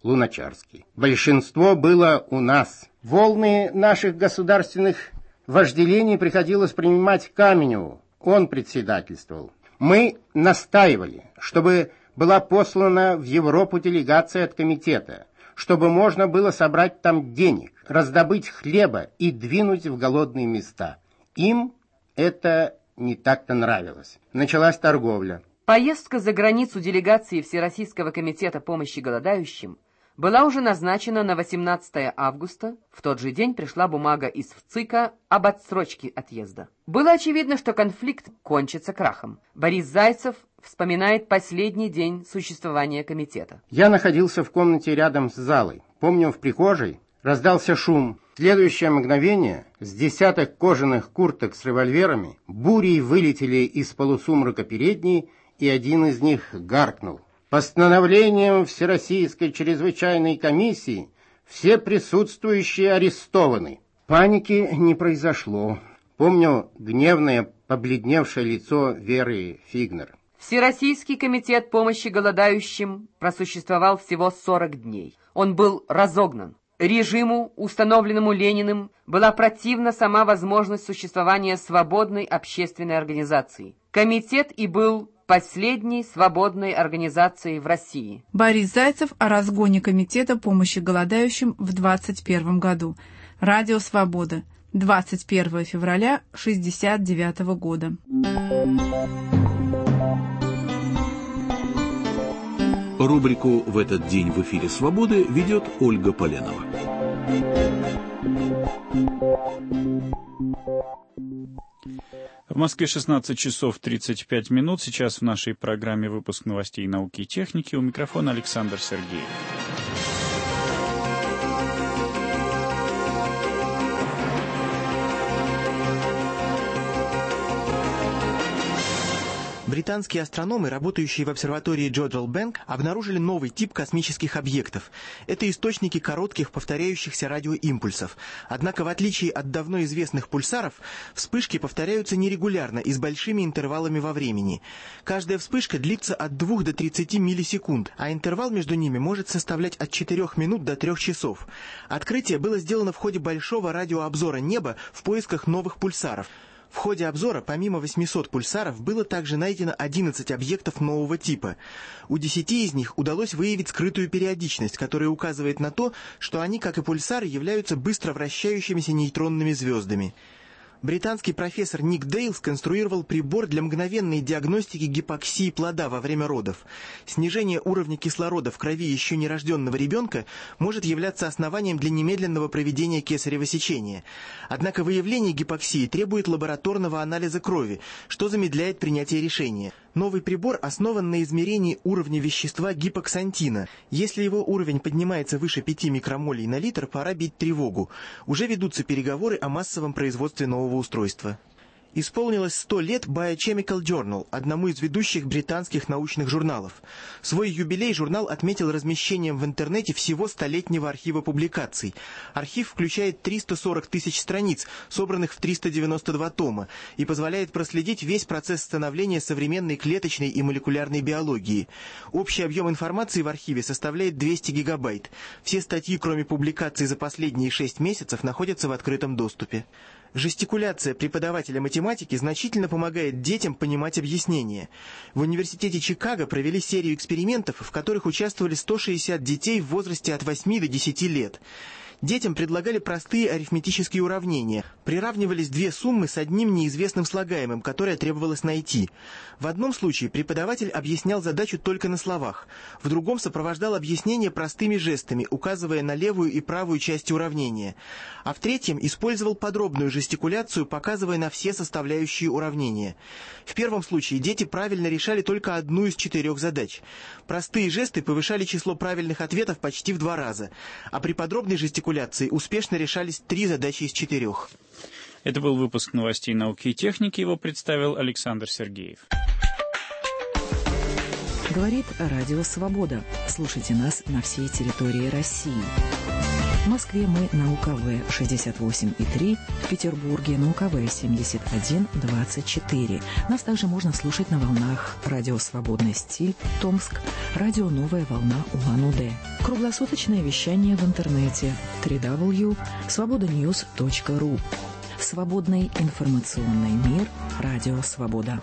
Луначарский. Большинство было у нас. Волны наших государственных вожделений приходилось принимать Каменеву. Он председательствовал. Мы настаивали, чтобы была послана в Европу делегация от комитета, чтобы можно было собрать там денег, раздобыть хлеба и двинуть в голодные места. Им это не так-то нравилось. Началась торговля. Поездка за границу делегации Всероссийского комитета помощи голодающим была уже назначена на 18 августа. В тот же день пришла бумага из ВЦИКа об отсрочке отъезда. Было очевидно, что конфликт кончится крахом. Борис Зайцев вспоминает последний день существования комитета. Я находился в комнате рядом с залой. Помню, в прихожей раздался шум. В следующее мгновение с десяток кожаных курток с револьверами бурей вылетели из полусумрака передней, и один из них гаркнул: «Постановлением Всероссийской чрезвычайной комиссии все присутствующие арестованы». Паники не произошло. Помню гневное, побледневшее лицо Веры Фигнер. Всероссийский комитет помощи голодающим просуществовал всего 40 дней. Он был разогнан. Режиму, установленному Лениным, была противна сама возможность существования свободной общественной организации. Комитет и был последней свободной организацией в России. Борис Зайцев о разгоне комитета помощи голодающим в 1921 году. Радио «Свобода». 21 февраля 1969 года. Рубрику «В этот день в эфире «Свободы» ведет Ольга Поленова. В Москве 16 часов 35 минут. Сейчас в нашей программе выпуск новостей науки и техники. У микрофона Александр Сергеев. Британские астрономы, работающие в обсерватории Джоджел Бэнк, обнаружили новый тип космических объектов. Это источники коротких повторяющихся радиоимпульсов. Однако, в отличие от давно известных пульсаров, вспышки повторяются нерегулярно и с большими интервалами во времени. Каждая вспышка длится от 2 до 30 миллисекунд, а интервал между ними может составлять от 4 минут до 3 часов. Открытие было сделано в ходе большого радиообзора неба в поисках новых пульсаров. В ходе обзора, помимо 800 пульсаров, было также найдено 11 объектов нового типа. У 10 из них удалось выявить скрытую периодичность, которая указывает на то, что они, как и пульсары, являются быстро вращающимися нейтронными звездами. Британский профессор Ник Дейл сконструировал прибор для мгновенной диагностики гипоксии плода во время родов. Снижение уровня кислорода в крови еще нерожденного ребенка может являться основанием для немедленного проведения кесарево сечения. Однако выявление гипоксии требует лабораторного анализа крови, что замедляет принятие решения. Новый прибор основан на измерении уровня вещества гипоксантина. Если его уровень поднимается выше 5 микромолей на литр, пора бить тревогу. Уже ведутся переговоры о массовом производстве нового устройства. Исполнилось 100 лет Biochemical Journal, одному из ведущих британских научных журналов. Свой юбилей журнал отметил размещением в интернете всего 100-летнего архива публикаций. Архив включает 340 тысяч страниц, собранных в 392 тома, и позволяет проследить весь процесс становления современной клеточной и молекулярной биологии. Общий объем информации в архиве составляет 200 гигабайт. Все статьи, кроме публикаций за последние 6 месяцев, находятся в открытом доступе. Жестикуляция преподавателя математики значительно помогает детям понимать объяснения. В университете Чикаго провели серию экспериментов, в которых участвовали 160 детей в возрасте от 8 до 10 лет. Детям предлагали простые арифметические уравнения. Приравнивались две суммы с одним неизвестным слагаемым, которое требовалось найти. В одном случае преподаватель объяснял задачу только на словах, в другом сопровождал объяснение простыми жестами, указывая на левую и правую части уравнения, а в третьем использовал подробную жестикуляцию, показывая на все составляющие уравнения. В первом случае дети правильно решали только одну из 4 задач. Простые жесты повышали число правильных ответов почти в 2 раза, а при подробной жестикуляции успешно решались 3 задачи из 4. Это был выпуск новостей науки и техники. Его представил Александр Сергеев. Говорит Радио Свобода. Слушайте нас на всей территории России. В Москве мы на УКВ 68,3, в Петербурге на УКВ 71,24. Нас также можно слушать на волнах радио «Свободный стиль» Томск, радио «Новая волна» Улан-Удэ. Круглосуточное вещание в интернете www.svobodanews.ru. Свободный информационный мир. Радио «Свобода».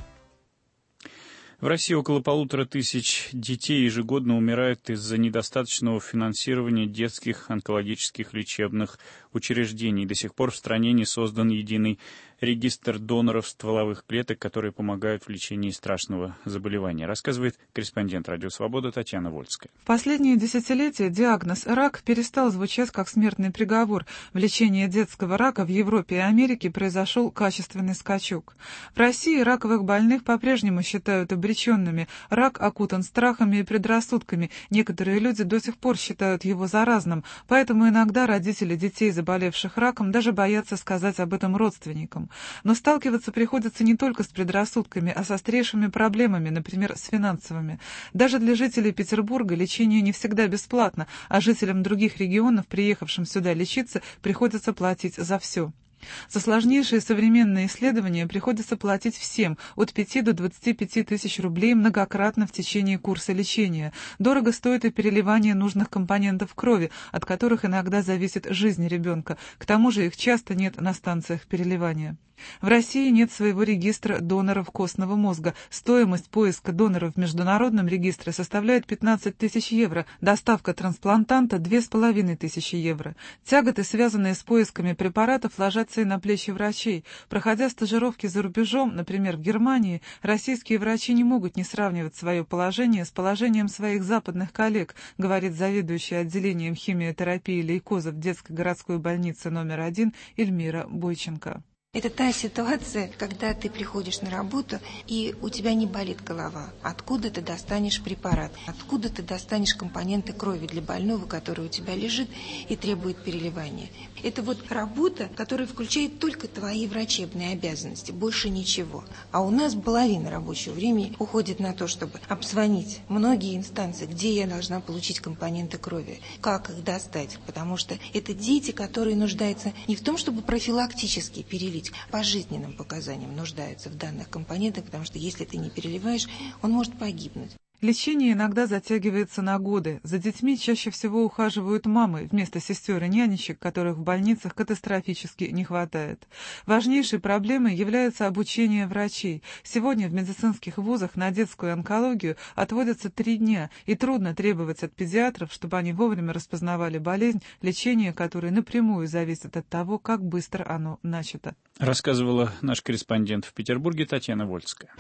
В России около 1500 детей ежегодно умирают из-за недостаточного финансирования детских онкологических лечебных учреждений. До сих пор в стране не создан единый регистр доноров стволовых клеток, которые помогают в лечении страшного заболевания, рассказывает корреспондент «Радио Свобода» Татьяна Вольская. В последние десятилетия диагноз «рак» перестал звучать как смертный приговор. В лечении детского рака в Европе и Америке произошел качественный скачок. В России раковых больных по-прежнему считают обреченными. Рак окутан страхами и предрассудками. Некоторые люди до сих пор считают его заразным, поэтому иногда родители детей, заболевших раком, даже боятся сказать об этом родственникам. Но сталкиваться приходится не только с предрассудками, а с острейшими проблемами, например, с финансовыми. Даже для жителей Петербурга лечение не всегда бесплатно, а жителям других регионов, приехавшим сюда лечиться, приходится платить за все. За сложнейшие современные исследования приходится платить всем от 5 до 25 тысяч рублей многократно в течение курса лечения. Дорого стоит и переливание нужных компонентов крови, от которых иногда зависит жизнь ребенка. К тому же их часто нет на станциях переливания. В России нет своего регистра доноров костного мозга. Стоимость поиска доноров в международном регистре составляет 15 тысяч евро, доставка трансплантанта – 2500 евро. Тяготы, связанные с поисками препаратов, ложатся и на плечи врачей. Проходя стажировки за рубежом, например, в Германии, российские врачи не могут не сравнивать свое положение с положением своих западных коллег, говорит заведующая отделением химиотерапии лейкоза в детской городской больнице номер 1 Эльмира Бойченко. Это та ситуация, когда ты приходишь на работу, и у тебя не болит голова. Откуда ты достанешь препарат? Откуда ты достанешь компоненты крови для больного, который у тебя лежит и требует переливания? Это вот работа, которая включает только твои врачебные обязанности, больше ничего. А у нас половина рабочего времени уходит на то, чтобы обзвонить многие инстанции, где я должна получить компоненты крови, как их достать. Потому что это дети, которые нуждаются не в том, чтобы профилактически перелить, по жизненным показаниям нуждаются в данных компонентах, потому что если ты не переливаешь, он может погибнуть. Лечение иногда затягивается на годы. За детьми чаще всего ухаживают мамы вместо сестер и нянечек, которых в больницах катастрофически не хватает. Важнейшей проблемой является обучение врачей. Сегодня в медицинских вузах на детскую онкологию отводятся 3 дня, и трудно требовать от педиатров, чтобы они вовремя распознавали болезнь, лечение которой напрямую зависит от того, как быстро оно начато. Рассказывала наш корреспондент в Петербурге Татьяна Вольская.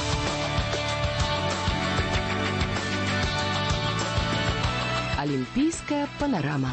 Олимпийская панорама.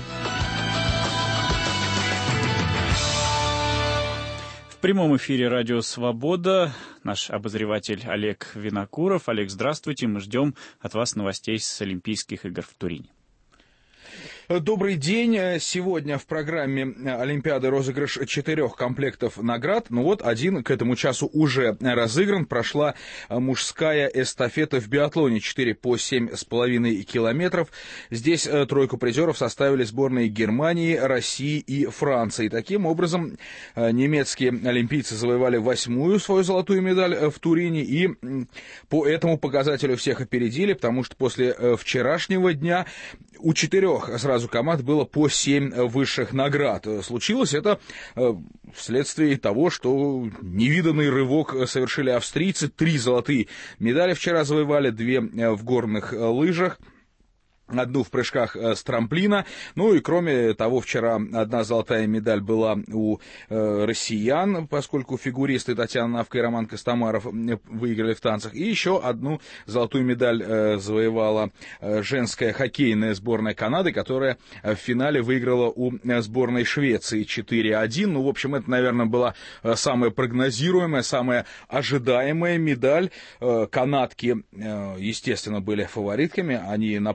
В прямом эфире «Радио Свобода» наш обозреватель Олег Винокуров. Олег, здравствуйте. Мы ждем от вас новостей с Олимпийских игр в Турине. Добрый день. Сегодня в программе Олимпиады розыгрыш 4 комплектов наград. Ну вот, один к этому часу уже разыгран. Прошла мужская эстафета в биатлоне 4 по 7,5 километров. Здесь 3 призеров составили сборные Германии, России и Франции. Таким образом, немецкие олимпийцы завоевали 8-ю свою золотую медаль в Турине и по этому показателю всех опередили, потому что после вчерашнего дня у 4 сразу команд было по 7 высших наград. Случилось это вследствие того, что невиданный рывок совершили австрийцы. 3 золотые медали вчера завоевали, 2 в горных лыжах, 1 в прыжках с трамплина. Ну и кроме того, вчера 1 золотая медаль была у россиян, поскольку фигуристы Татьяна Навка и Роман Костомаров выиграли в танцах. И еще 1 золотую медаль завоевала женская хоккейная сборная Канады, которая в финале выиграла у сборной Швеции 4-1. Ну, в общем, это, наверное, была самая прогнозируемая, самая ожидаемая медаль. Канадки, естественно, были фаворитками. Они, напомню,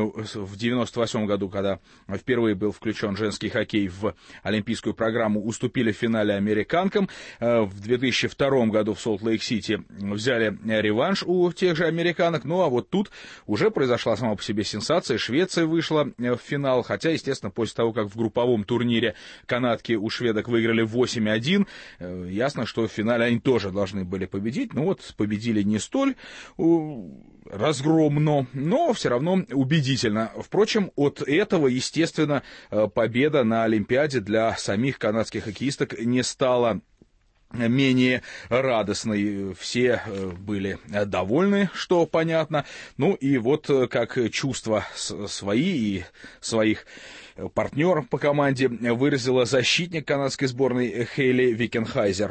в 98 году, когда впервые был включен женский хоккей в олимпийскую программу, уступили в финале американкам. В 2002 году в Солт-Лейк-Сити взяли реванш у тех же американок. Ну а вот тут уже произошла сама по себе сенсация. Швеция вышла в финал, хотя, естественно, после того, как в групповом турнире канадки у шведок выиграли 8-1, ясно, что в финале они тоже должны были победить. Ну вот, победили не столь разгромно, но все равно убедительно. Впрочем, от этого, естественно, победа на Олимпиаде для самих канадских хоккеисток не стала менее радостной. Все были довольны, что понятно. Ну и вот как чувства свои и своих партнеров по команде выразила защитник канадской сборной Хейли Викенхайзер.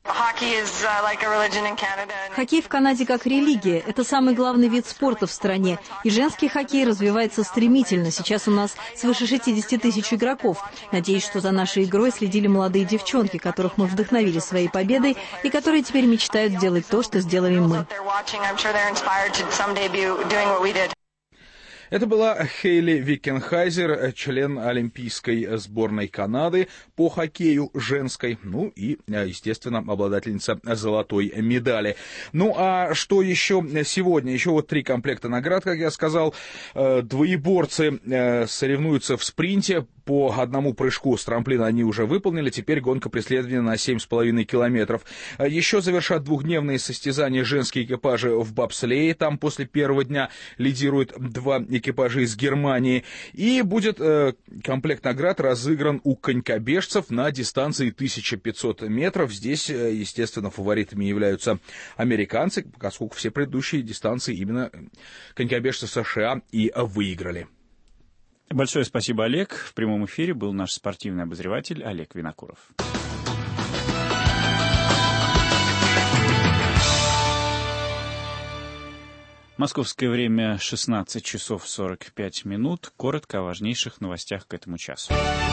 Хоккей в Канаде как религия. Это самый главный вид спорта в стране. И женский хоккей развивается стремительно. Сейчас у нас свыше 60 тысяч игроков. Надеюсь, что за нашей игрой следили молодые девчонки, которых мы вдохновили своей победой и которые теперь мечтают сделать то, что сделали мы. Это была Хейли Викенхайзер, член Олимпийской сборной Канады по хоккею женской, ну и, естественно, обладательница золотой медали. Ну а что еще сегодня? Еще вот 3 комплекта наград, как я сказал. Двоеборцы соревнуются в спринте. По одному прыжку с трамплина они уже выполнили, теперь гонка преследования на 7,5 километров. Еще завершат двухдневные состязания женские экипажи в бобслее. Там после первого дня лидируют 2 экипажа из Германии. И будет комплект наград разыгран у конькобежцев на дистанции 1500 метров. Здесь, естественно, фаворитами являются американцы, поскольку все предыдущие дистанции именно конькобежцы США и выиграли. Большое спасибо, Олег. В прямом эфире был наш спортивный обозреватель Олег Винокуров. Московское время 16 часов 45 минут. Коротко о важнейших новостях к этому часу.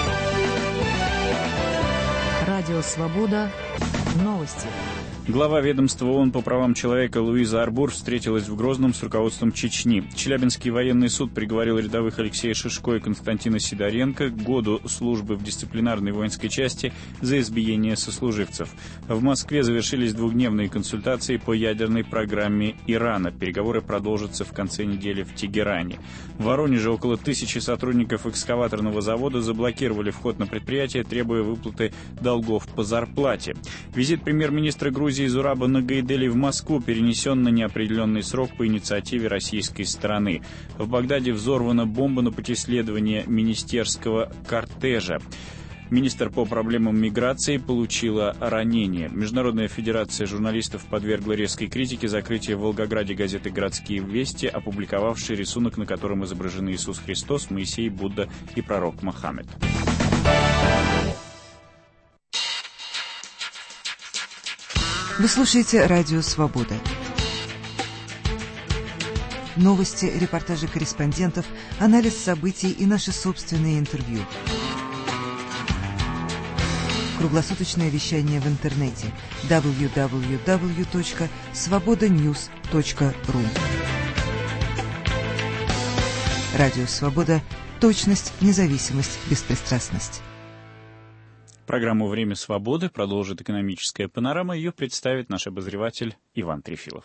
Радио «Свобода». Новости. Глава ведомства ООН по правам человека Луиза Арбур встретилась в Грозном с руководством Чечни. Челябинский военный суд приговорил рядовых Алексея Шишко и Константина Сидоренко к году службы в дисциплинарной воинской части за избиение сослуживцев. В Москве завершились двухдневные консультации по ядерной программе Ирана. Переговоры продолжатся в конце недели в Тегеране. В Воронеже около 1000 сотрудников экскаваторного завода заблокировали вход на предприятие, требуя выплаты долгов по зарплате. Визит премьер-министра Грузии Зураба Нагайдели в Москву перенесен на неопределенный срок по инициативе российской стороны. В Багдаде взорвана бомба на пути следования министерского кортежа. Министр по проблемам миграции получила ранение. Международная федерация журналистов подвергла резкой критике закрытие в Волгограде газеты «Городские вести», опубликовавшей рисунок, на котором изображены Иисус Христос, Моисей, Будда и пророк Мохаммед. Вы слушаете «Радио Свобода». Новости, репортажи корреспондентов, анализ событий и наши собственные интервью. Круглосуточное вещание в интернете www.svobodanews.ru. Радио Свобода. Точность, независимость, беспристрастность. Программу «Время свободы» продолжит экономическая панорама. Ее представит наш обозреватель Иван Трефилов.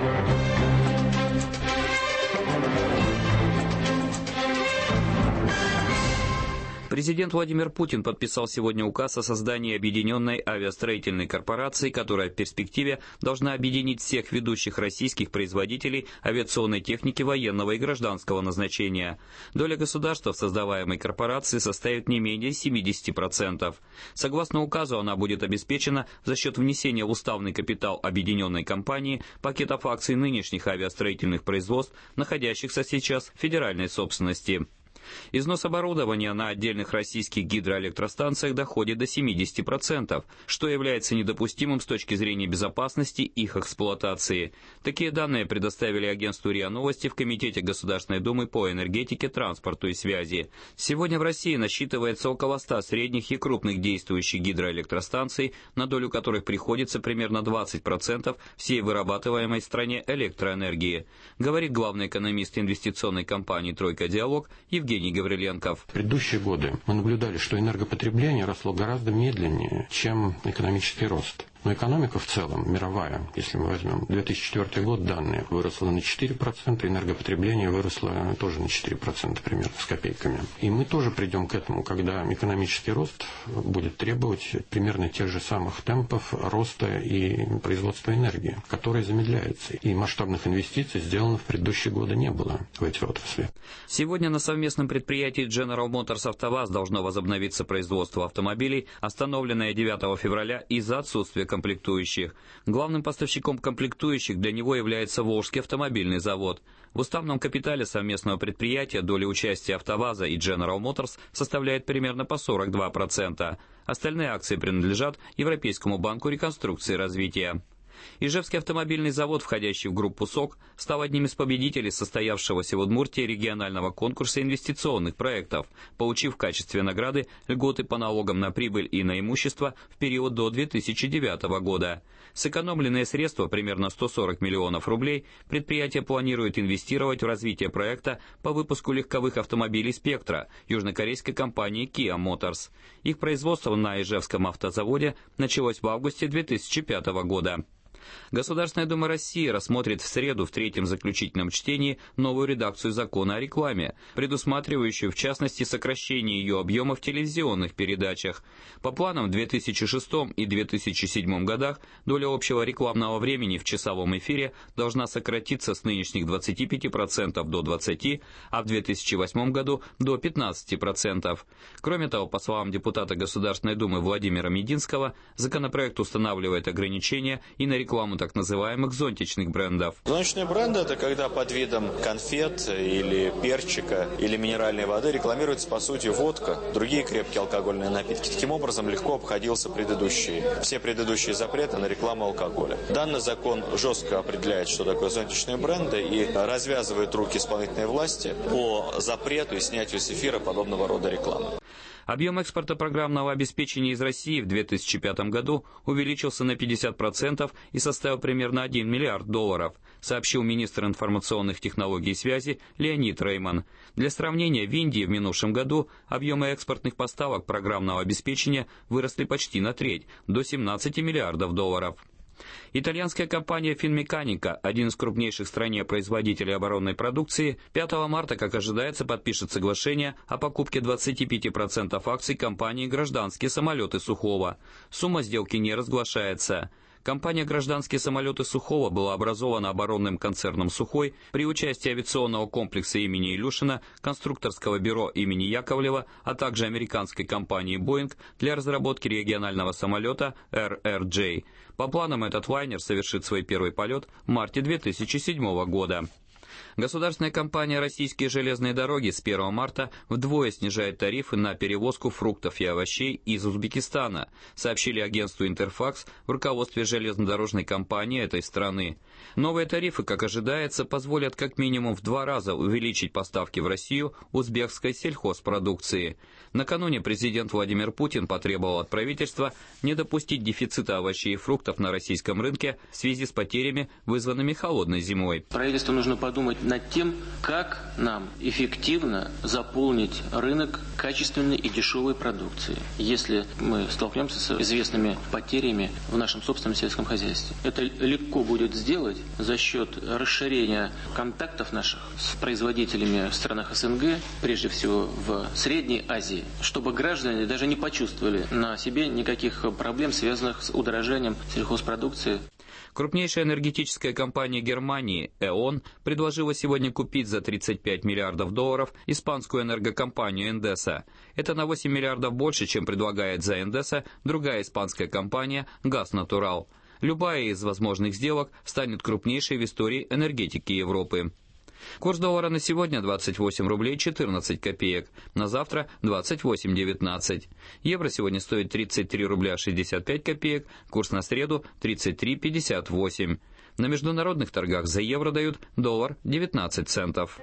Президент Владимир Путин подписал сегодня указ о создании Объединенной авиастроительной корпорации, которая в перспективе должна объединить всех ведущих российских производителей авиационной техники военного и гражданского назначения. Доля государства в создаваемой корпорации составит не менее 70%. Согласно указу, она будет обеспечена за счет внесения в уставный капитал объединенной компании пакетов акций нынешних авиастроительных производств, находящихся сейчас в федеральной собственности. Износ оборудования на отдельных российских гидроэлектростанциях доходит до 70%, что является недопустимым с точки зрения безопасности их эксплуатации. Такие данные предоставили агентству РИА Новости в Комитете Государственной Думы по энергетике, транспорту и связи. Сегодня в России насчитывается около 100 средних и крупных действующих гидроэлектростанций, на долю которых приходится примерно 20% всей вырабатываемой в стране электроэнергии, говорит главный экономист инвестиционной компании «Тройка Диалог» Евгений Гавриленков. В предыдущие годы мы наблюдали, что энергопотребление росло гораздо медленнее, чем экономический рост. Но экономика в целом, мировая, если мы возьмем 2004 год, данные, выросла на 4%, энергопотребление выросло тоже на 4% примерно, с копейками. И мы тоже придем к этому, когда экономический рост будет требовать примерно тех же самых темпов роста и производства энергии, который замедляется. И масштабных инвестиций сделано в предыдущие годы не было в эти отрасли. Сегодня на совместном предприятии General Motors АвтоВАЗ должно возобновиться производство автомобилей, остановленное 9 февраля из-за отсутствия комплектующих. Главным поставщиком комплектующих для него является Волжский автомобильный завод. В уставном капитале совместного предприятия доля участия АвтоВАЗа и General Motors составляет примерно по 42%. Остальные акции принадлежат Европейскому банку реконструкции и развития. Ижевский автомобильный завод, входящий в группу СОК, стал одним из победителей состоявшегося в Удмуртии регионального конкурса инвестиционных проектов, получив в качестве награды льготы по налогам на прибыль и на имущество в период до 2009 года. Сэкономленные средства, примерно 140 миллионов рублей, предприятие планирует инвестировать в развитие проекта по выпуску легковых автомобилей «Спектра» южнокорейской компании Kia Motors. Их производство на Ижевском автозаводе началось в августе 2005 года. Государственная Дума России рассмотрит в среду в третьем заключительном чтении новую редакцию закона о рекламе, предусматривающую в частности сокращение ее объема в телевизионных передачах. По планам в 2006 и 2007 годах доля общего рекламного времени в часовом эфире должна сократиться с нынешних 25% до 20%, а в 2008 году до 15%. Кроме того, по словам депутата Государственной Думы Владимира Мединского, законопроект устанавливает ограничения и на рекламу так называемых зонтичных брендов. Зонтичные бренды – это когда под видом конфет или перчика или минеральной воды рекламируется, по сути, водка, другие крепкие алкогольные напитки. Таким образом, легко обходился все предыдущие запреты на рекламу алкоголя. Данный закон жестко определяет, что такое зонтичные бренды, и развязывает руки исполнительной власти по запрету и снятию с эфира подобного рода рекламы. Объем экспорта программного обеспечения из России в 2005 году увеличился на 50% и составил примерно $1 миллиард, сообщил министр информационных технологий и связи Леонид Рейман. Для сравнения, в Индии в минувшем году объемы экспортных поставок программного обеспечения выросли почти на треть, до $17 миллиардов. Итальянская компания «Финмеканика», один из крупнейших в стране производителей оборонной продукции, 5 марта, как ожидается, подпишет соглашение о покупке 25% акций компании «Гражданские самолеты Сухого». Сумма сделки не разглашается. Компания «Гражданские самолеты Сухого» была образована оборонным концерном «Сухой» при участии авиационного комплекса имени Илюшина, конструкторского бюро имени Яковлева, а также американской компании «Боинг» для разработки регионального самолета RRJ. По планам, этот лайнер совершит свой первый полет в марте 2007 года. Государственная компания «Российские железные дороги» с 1 марта вдвое снижает тарифы на перевозку фруктов и овощей из Узбекистана, сообщили агентству «Интерфакс» в руководстве железнодорожной компании этой страны. Новые тарифы, как ожидается, позволят как минимум в 2 раза увеличить поставки в Россию узбекской сельхозпродукции. Накануне президент Владимир Путин потребовал от правительства не допустить дефицита овощей и фруктов на российском рынке в связи с потерями, вызванными холодной зимой. Правительству нужно подумать над тем, как нам эффективно заполнить рынок качественной и дешевой продукции, если мы столкнемся с известными потерями в нашем собственном сельском хозяйстве. Это легко будет сделать за счет расширения контактов наших с производителями в странах СНГ, прежде всего в Средней Азии, чтобы граждане даже не почувствовали на себе никаких проблем, связанных с удорожанием сельхозпродукции. Крупнейшая энергетическая компания Германии «Э.ОН» предложила сегодня купить за $35 миллиардов испанскую энергокомпанию «Эндеса». Это на 8 миллиардов больше, чем предлагает за «Эндеса» другая испанская компания «Газ Натурал». Любая из возможных сделок станет крупнейшей в истории энергетики Европы. Курс доллара на сегодня 28 рублей 14 копеек, на завтра 28,19. Евро сегодня стоит 33 рубля 65 копеек, курс на среду 33,58. На международных торгах за евро дают доллар 19 центов.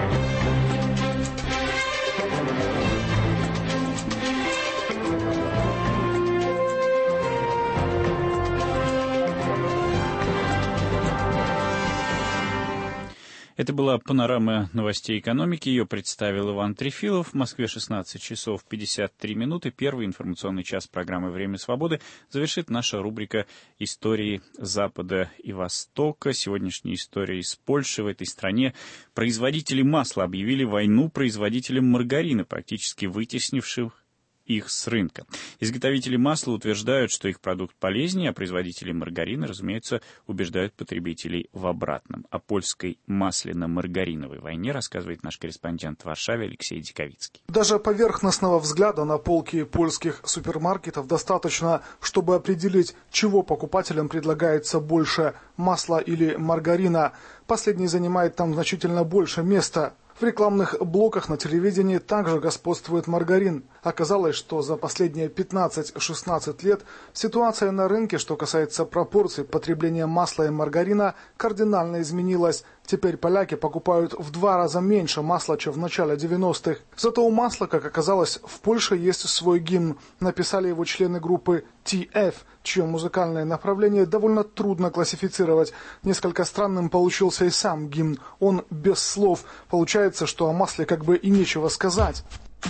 Это была панорама новостей экономики. Ее представил Иван Трефилов. В Москве 16 часов 53 минуты. Первый информационный час программы «Время свободы» завершит наша рубрика «Истории Запада и Востока». Сегодняшняя история из Польши. В этой стране производители масла объявили войну производителям маргарина, практически вытеснивших их с рынка. Изготовители масла утверждают, что их продукт полезнее, а производители маргарина, разумеется, убеждают потребителей в обратном. О польской масляно-маргариновой войне рассказывает наш корреспондент в Варшаве Алексей Диковицкий. Даже поверхностного взгляда на полки польских супермаркетов достаточно, чтобы определить, чего покупателям предлагается больше – масла или маргарина. Последний занимает там значительно больше места. В рекламных блоках на телевидении также господствует маргарин. Оказалось, что за последние 15-16 лет ситуация на рынке, что касается пропорций потребления масла и маргарина, кардинально изменилась. Теперь поляки покупают в 2 раза меньше масла, чем в начале 90-х. Зато у масла, как оказалось, в Польше есть свой гимн. Написали его члены группы TF, чье музыкальное направление довольно трудно классифицировать. Несколько странным получился и сам гимн. Он без слов. Получается, что о масле как бы и нечего сказать.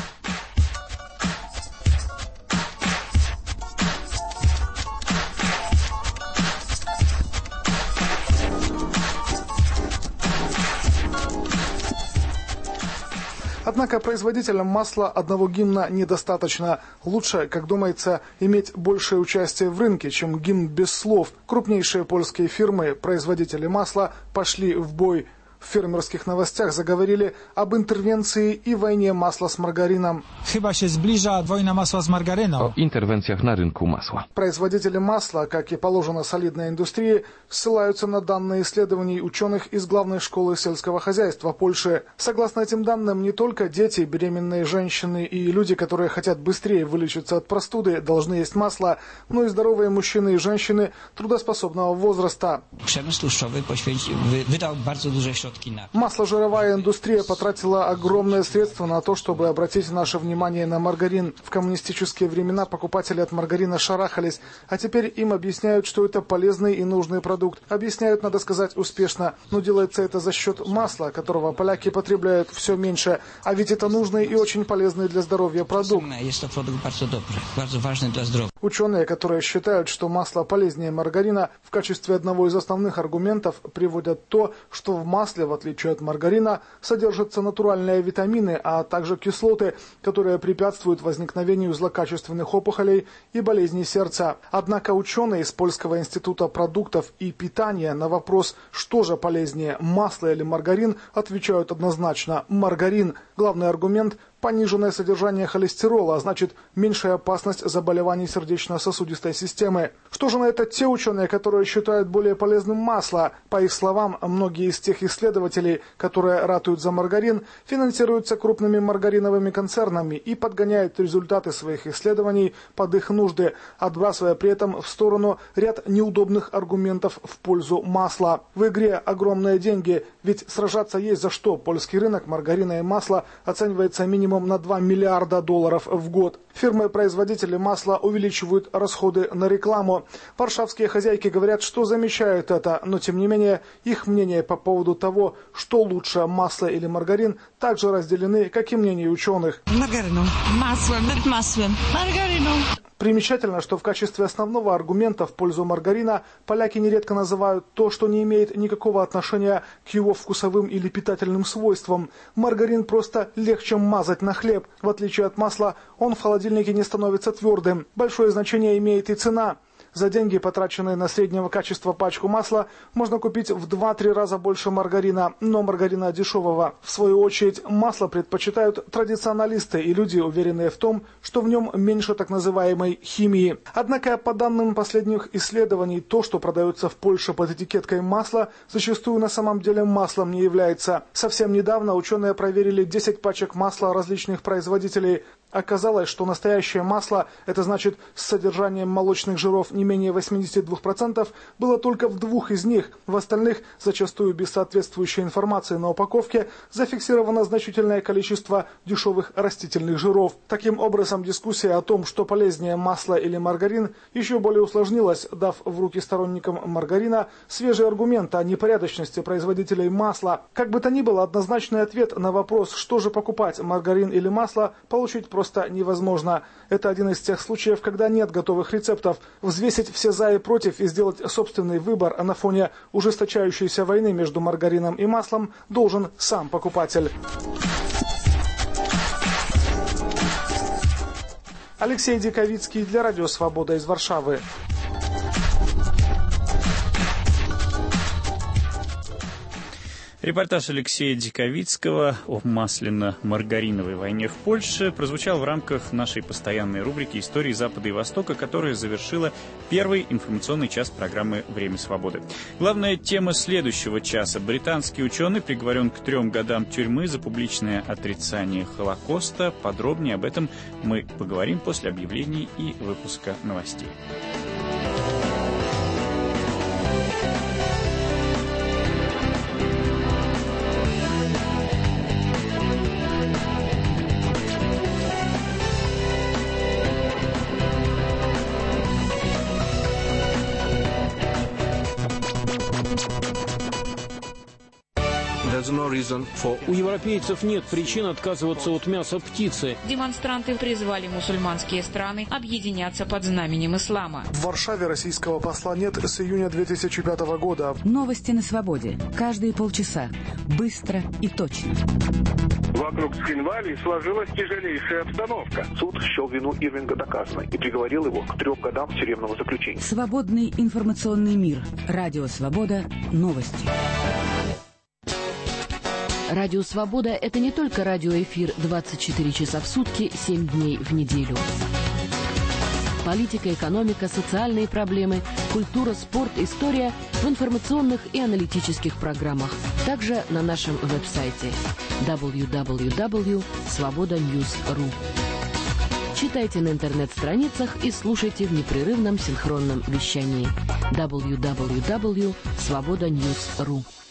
Однако производителям масла одного гимна недостаточно. Лучше, как думается, иметь большее участие в рынке, чем гимн без слов. Крупнейшие польские фирмы, производители масла, пошли в бой. В фермерских новостях заговорили об интервенции и войне масла с маргарином. Chyba się zbliża wojna masła z margaryną. О интервенциях на рынку масла. Производители масла, как и положено солидной индустрии, ссылаются на данные исследований ученых из главной школы сельского хозяйства Польши. Согласно этим данным, не только дети, беременные женщины и люди, которые хотят быстрее вылечиться от простуды, должны есть масло, но и здоровые мужчины и женщины трудоспособного возраста. Przemysł tłuszczowy wydał bardzo duże środki. Масложировая индустрия потратила огромные средства на то, чтобы обратить наше внимание на маргарин. В коммунистические времена покупатели от маргарина шарахались, а теперь им объясняют, что это полезный и нужный продукт. Объясняют, надо сказать, успешно, но делается это за счет масла, которого поляки потребляют все меньше. А ведь это нужный и очень полезный для здоровья продукт. Ученые, которые считают, что масло полезнее маргарина, в качестве одного из основных аргументов приводят то, что в масле, в отличие от маргарина, содержатся натуральные витамины, а также кислоты, которые препятствуют возникновению злокачественных опухолей и болезней сердца. Однако ученые из Польского института продуктов и питания на вопрос, что же полезнее, масло или маргарин, отвечают однозначно – маргарин. Главный аргумент – пониженное содержание холестерола, а значит меньшая опасность заболеваний сердечно-сосудистой системы. Что же на это те ученые, которые считают более полезным масло? По их словам, многие из тех исследователей, которые ратуют за маргарин, финансируются крупными маргариновыми концернами и подгоняют результаты своих исследований под их нужды, отбрасывая при этом в сторону ряд неудобных аргументов в пользу масла. В игре огромные деньги, ведь сражаться есть за что. Польский рынок маргарина и масла оценивается минимум на $2 миллиарда в год. Фирмы-производители масла увеличивают расходы на рекламу. Варшавские хозяйки говорят, что замечают это, но тем не менее их мнения по поводу того, что лучше, масло или маргарин, также разделены, как и мнения ученых. Маргарином. Маслом. Маргарином. Примечательно, что в качестве основного аргумента в пользу маргарина поляки нередко называют то, что не имеет никакого отношения к его вкусовым или питательным свойствам. Маргарин просто легче мазать на хлеб. В отличие от масла, он в холодильнике не становится твердым. Большое значение имеет и цена. За деньги, потраченные на среднего качества пачку масла, можно купить в 2-3 раза больше маргарина, но маргарина дешевого. В свою очередь, масло предпочитают традиционалисты и люди, уверенные в том, что в нем меньше так называемой химии. Однако, по данным последних исследований, то, что продается в Польше под этикеткой масла, зачастую на самом деле маслом не является. Совсем недавно ученые проверили 10 пачек масла различных производителей. Оказалось, что настоящее масло, это значит с содержанием молочных жиров не менее 82%, было только в 2 из них. В остальных, зачастую без соответствующей информации на упаковке, зафиксировано значительное количество дешевых растительных жиров. Таким образом, дискуссия о том, что полезнее масло или маргарин, еще более усложнилась, дав в руки сторонникам маргарина свежий аргумент о непорядочности производителей масла. Как бы то ни было, однозначный ответ на вопрос, что же покупать, маргарин или масло, получить просто невозможно. Это один из тех случаев, когда нет готовых рецептов. Взвесить все за и против и сделать собственный выбор на фоне ужесточающейся войны между маргарином и маслом должен сам покупатель. Алексей Диковицкий для Радио Свобода из Варшавы. Репортаж Алексея Диковицкого о масляно-маргариновой войне в Польше прозвучал в рамках нашей постоянной рубрики «Истории Запада и Востока», которая завершила первый информационный час программы «Время свободы». Главная тема следующего часа. Британский ученый приговорен к 3 годам тюрьмы за публичное отрицание Холокоста. Подробнее об этом мы поговорим после объявлений и выпуска новостей. У европейцев нет причин отказываться от мяса птицы. Демонстранты призвали мусульманские страны объединяться под знаменем ислама. В Варшаве российского посла нет с июня 2005 года. Новости на свободе. Каждые полчаса. Быстро и точно. Вокруг Цхинвали сложилась тяжелейшая обстановка. Суд счел вину Ирвинга доказанной и приговорил его к 3 годам тюремного заключения. Свободный информационный мир. Радио Свобода. Новости. Радио «Свобода» — это не только радиоэфир 24 часа в сутки, 7 дней в неделю. Политика, экономика, социальные проблемы, культура, спорт, история в информационных и аналитических программах. Также на нашем веб-сайте www.svobodanews.ru. Читайте на интернет-страницах и слушайте в непрерывном синхронном вещании www.svobodanews.ru.